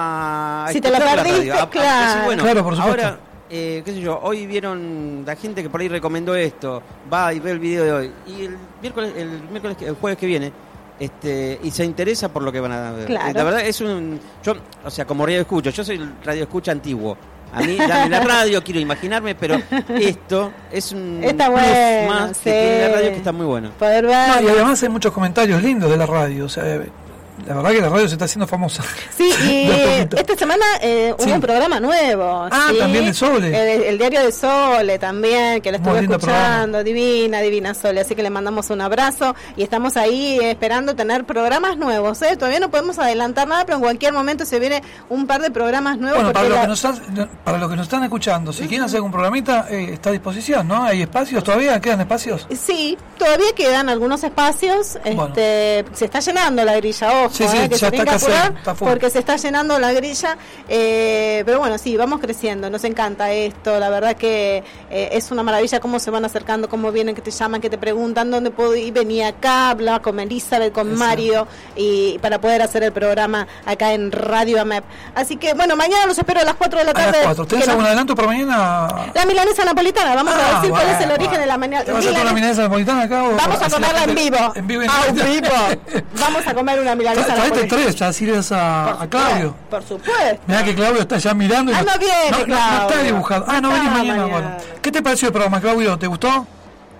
a. a Si te lo escuchar la perdiste, radio, a- a claro. decir, bueno, Claro, por supuesto. ahora, eh, qué sé yo, hoy vieron la gente que por ahí recomendó esto, va y ve el video de hoy. Y el miércoles, el miércoles, que- el jueves que viene. Este, y se interesa por lo que van a ver. Claro. Eh, La verdad es un. Yo, o sea, como radio escucho, yo soy el radio escucha antiguo. A mí, dame la radio, quiero imaginarme, pero esto es un Está plus bueno, más sí. que tiene la radio que está muy bueno. Poder ver. No, y además hay muchos comentarios lindos de la radio. O sea, eh, la verdad que la radio se está haciendo famosa. Sí, y De a poquito. esta semana eh, hubo Sí. un programa nuevo. Ah, ¿sí? también de Sole. El, el diario de Sole también, que la Muy estuve lindo escuchando. Divina, divina Sole. Así que le mandamos un abrazo y estamos ahí eh, esperando tener programas nuevos. ¿eh? Todavía no podemos adelantar nada, pero en cualquier momento se viene un par de programas nuevos. Bueno, para porque los, la- que nos están, para los que nos están escuchando, si quieren hacer algún programita, eh, está a disposición, ¿no? ¿Hay espacios todavía? ¿Quedan espacios? Sí, todavía quedan algunos espacios. Bueno. Este, se está llenando la grilla, ojo, Sí, sí, eh, que ya se tiene está que casi, apurar está full. porque se está llenando la grilla. eh, pero bueno, sí, vamos creciendo. Nos encanta esto. La verdad que eh, es una maravilla cómo se van acercando, cómo vienen, que te llaman, que te preguntan dónde puedo ir. Venía acá, hablaba con Elizabeth, con Eso. Mario, y para poder hacer el programa acá en Radio A M E P. Así que bueno, mañana los espero a las cuatro de la A tarde. las cuatro. ¿Tenés que algún nos- adelanto para mañana? La milanesa napolitana. Vamos a Ah, decir cuál es el bueno, origen bueno. de la mañana. ¿Te vas a comer una milanesa napolitana acá? o- Vamos a así la comerla en gente- vivo. En vivo. Ah, en vivo. Vamos a comer una milanesa Traete napolitana. tres, ya sirves a, a Claudio. Por supuesto. Mirá que Claudio está ya mirando. y Ah, no viene, no, no, no Claudio. está dibujado. Ah, no Ah, venís mañana. mañana. Bueno. ¿Qué te pareció el programa, Claudio? ¿Te gustó?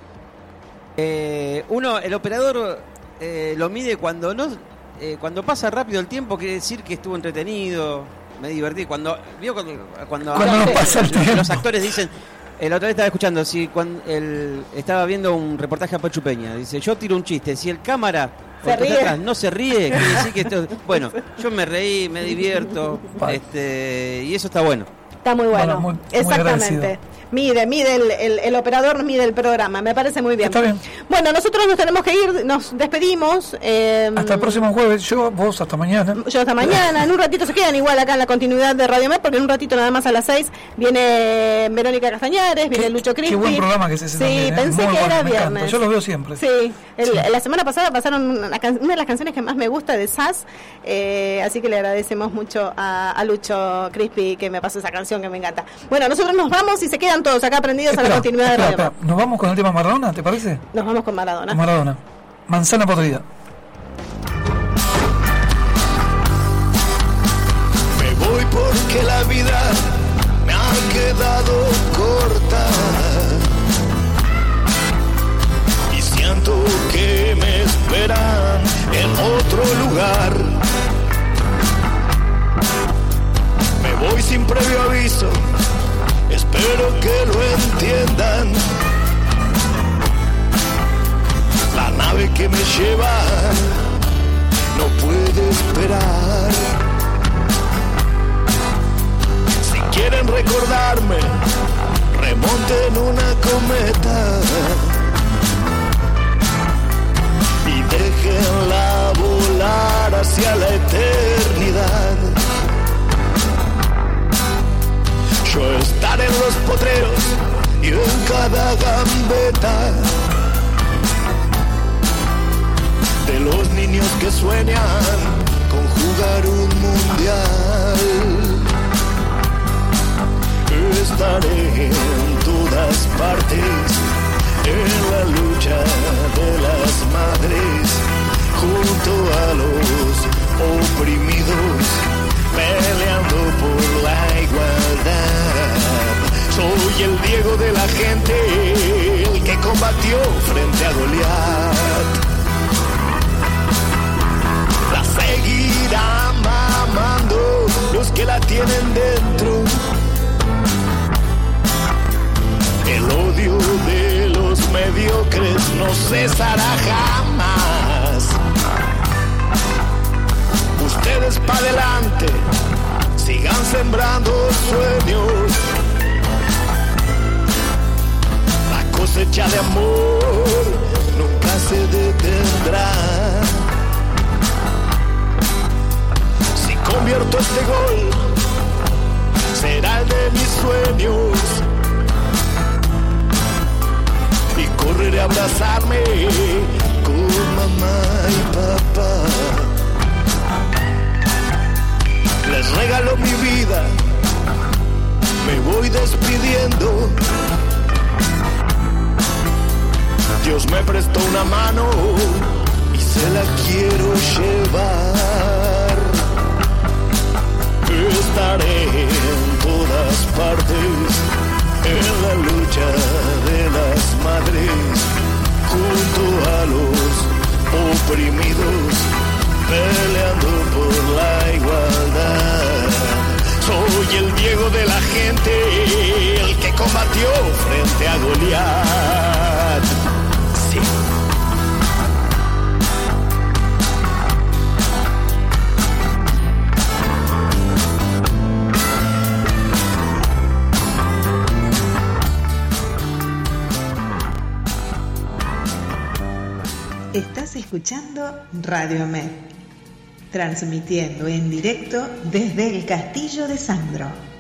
Eh, uno, el operador eh, lo mide cuando no, eh, cuando pasa rápido el tiempo, quiere decir que estuvo entretenido, me divertí. Cuando vio cuando, cuando, Cuando no pasa el los, tiempo. los actores dicen, el otra vez estaba escuchando, si cuando el, estaba viendo un reportaje a Pachu Peña, dice, yo tiro un chiste, si el cámara Se porque está ríe. atrás no se ríe, quiere decir que esto, bueno, yo me reí, me divierto, este, y eso está bueno. Está muy bueno. Bueno, muy- muy Exactamente. agradecido. Mide, mide el, el, el operador, mide el programa. Me parece muy bien. Está bien. Bueno, nosotros nos tenemos que ir, nos despedimos. eh, Hasta el próximo jueves. Yo, vos, hasta mañana. Yo hasta mañana, en un ratito se quedan igual acá en la continuidad de Radio M E P, porque en un ratito nada más a las seis viene Verónica Castañares, viene Qué- Lucho Crispi. Qué buen programa que es ese Sí, también, ¿eh? pensé Muy que bueno, era me encanta. viernes. Yo los veo siempre. Sí, el- Sí. la semana pasada pasaron una, can- una de las canciones que más me gusta de S A S, eh, así que le agradecemos mucho a, a Lucho Crispi que me pasó esa canción que me encanta. Bueno, nosotros nos vamos y se quedan todos acá prendidos a la Espera, continuidad espera, de Radio M E espera. ¿Nos vamos con el tema Maradona, te parece? P. Nos vamos con Maradona. Maradona. Manzana podrida. Me voy porque porque la vida me ha quedado corta. Y siento que me esperan en otro lugar. Me voy sin previo aviso, espero que lo entiendan. La nave que me lleva no puede esperar. Si quieren recordarme, remonten una cometa y déjenla volar hacia la eternidad. Yo estaré en los potreros y en cada gambeta de los niños que sueñan con jugar un mundial. Estaré en todas partes, en la lucha de las madres, junto a los oprimidos, peleando por la igualdad. Soy el Diego de la gente, el que combatió frente a Goliat. La seguirán mamando los que la tienen dentro. El odio de los mediocres no cesará jamás. Ustedes para adelante, sigan sembrando sueños. La cosecha de amor nunca se detendrá. Si convierto este gol, será el de mis sueños. Y correré a abrazarme con mamá y papá. Les regalo mi vida, me voy despidiendo. Dios me prestó una mano y se la quiero llevar. Estaré en todas partes, en la lucha de las madres, junto a los oprimidos, peleando por la igualdad. Soy el Diego de la gente, el que combatió frente a Goliat. Sí. Estás escuchando Radio Met, transmitiendo en directo desde el Castillo de Sandro.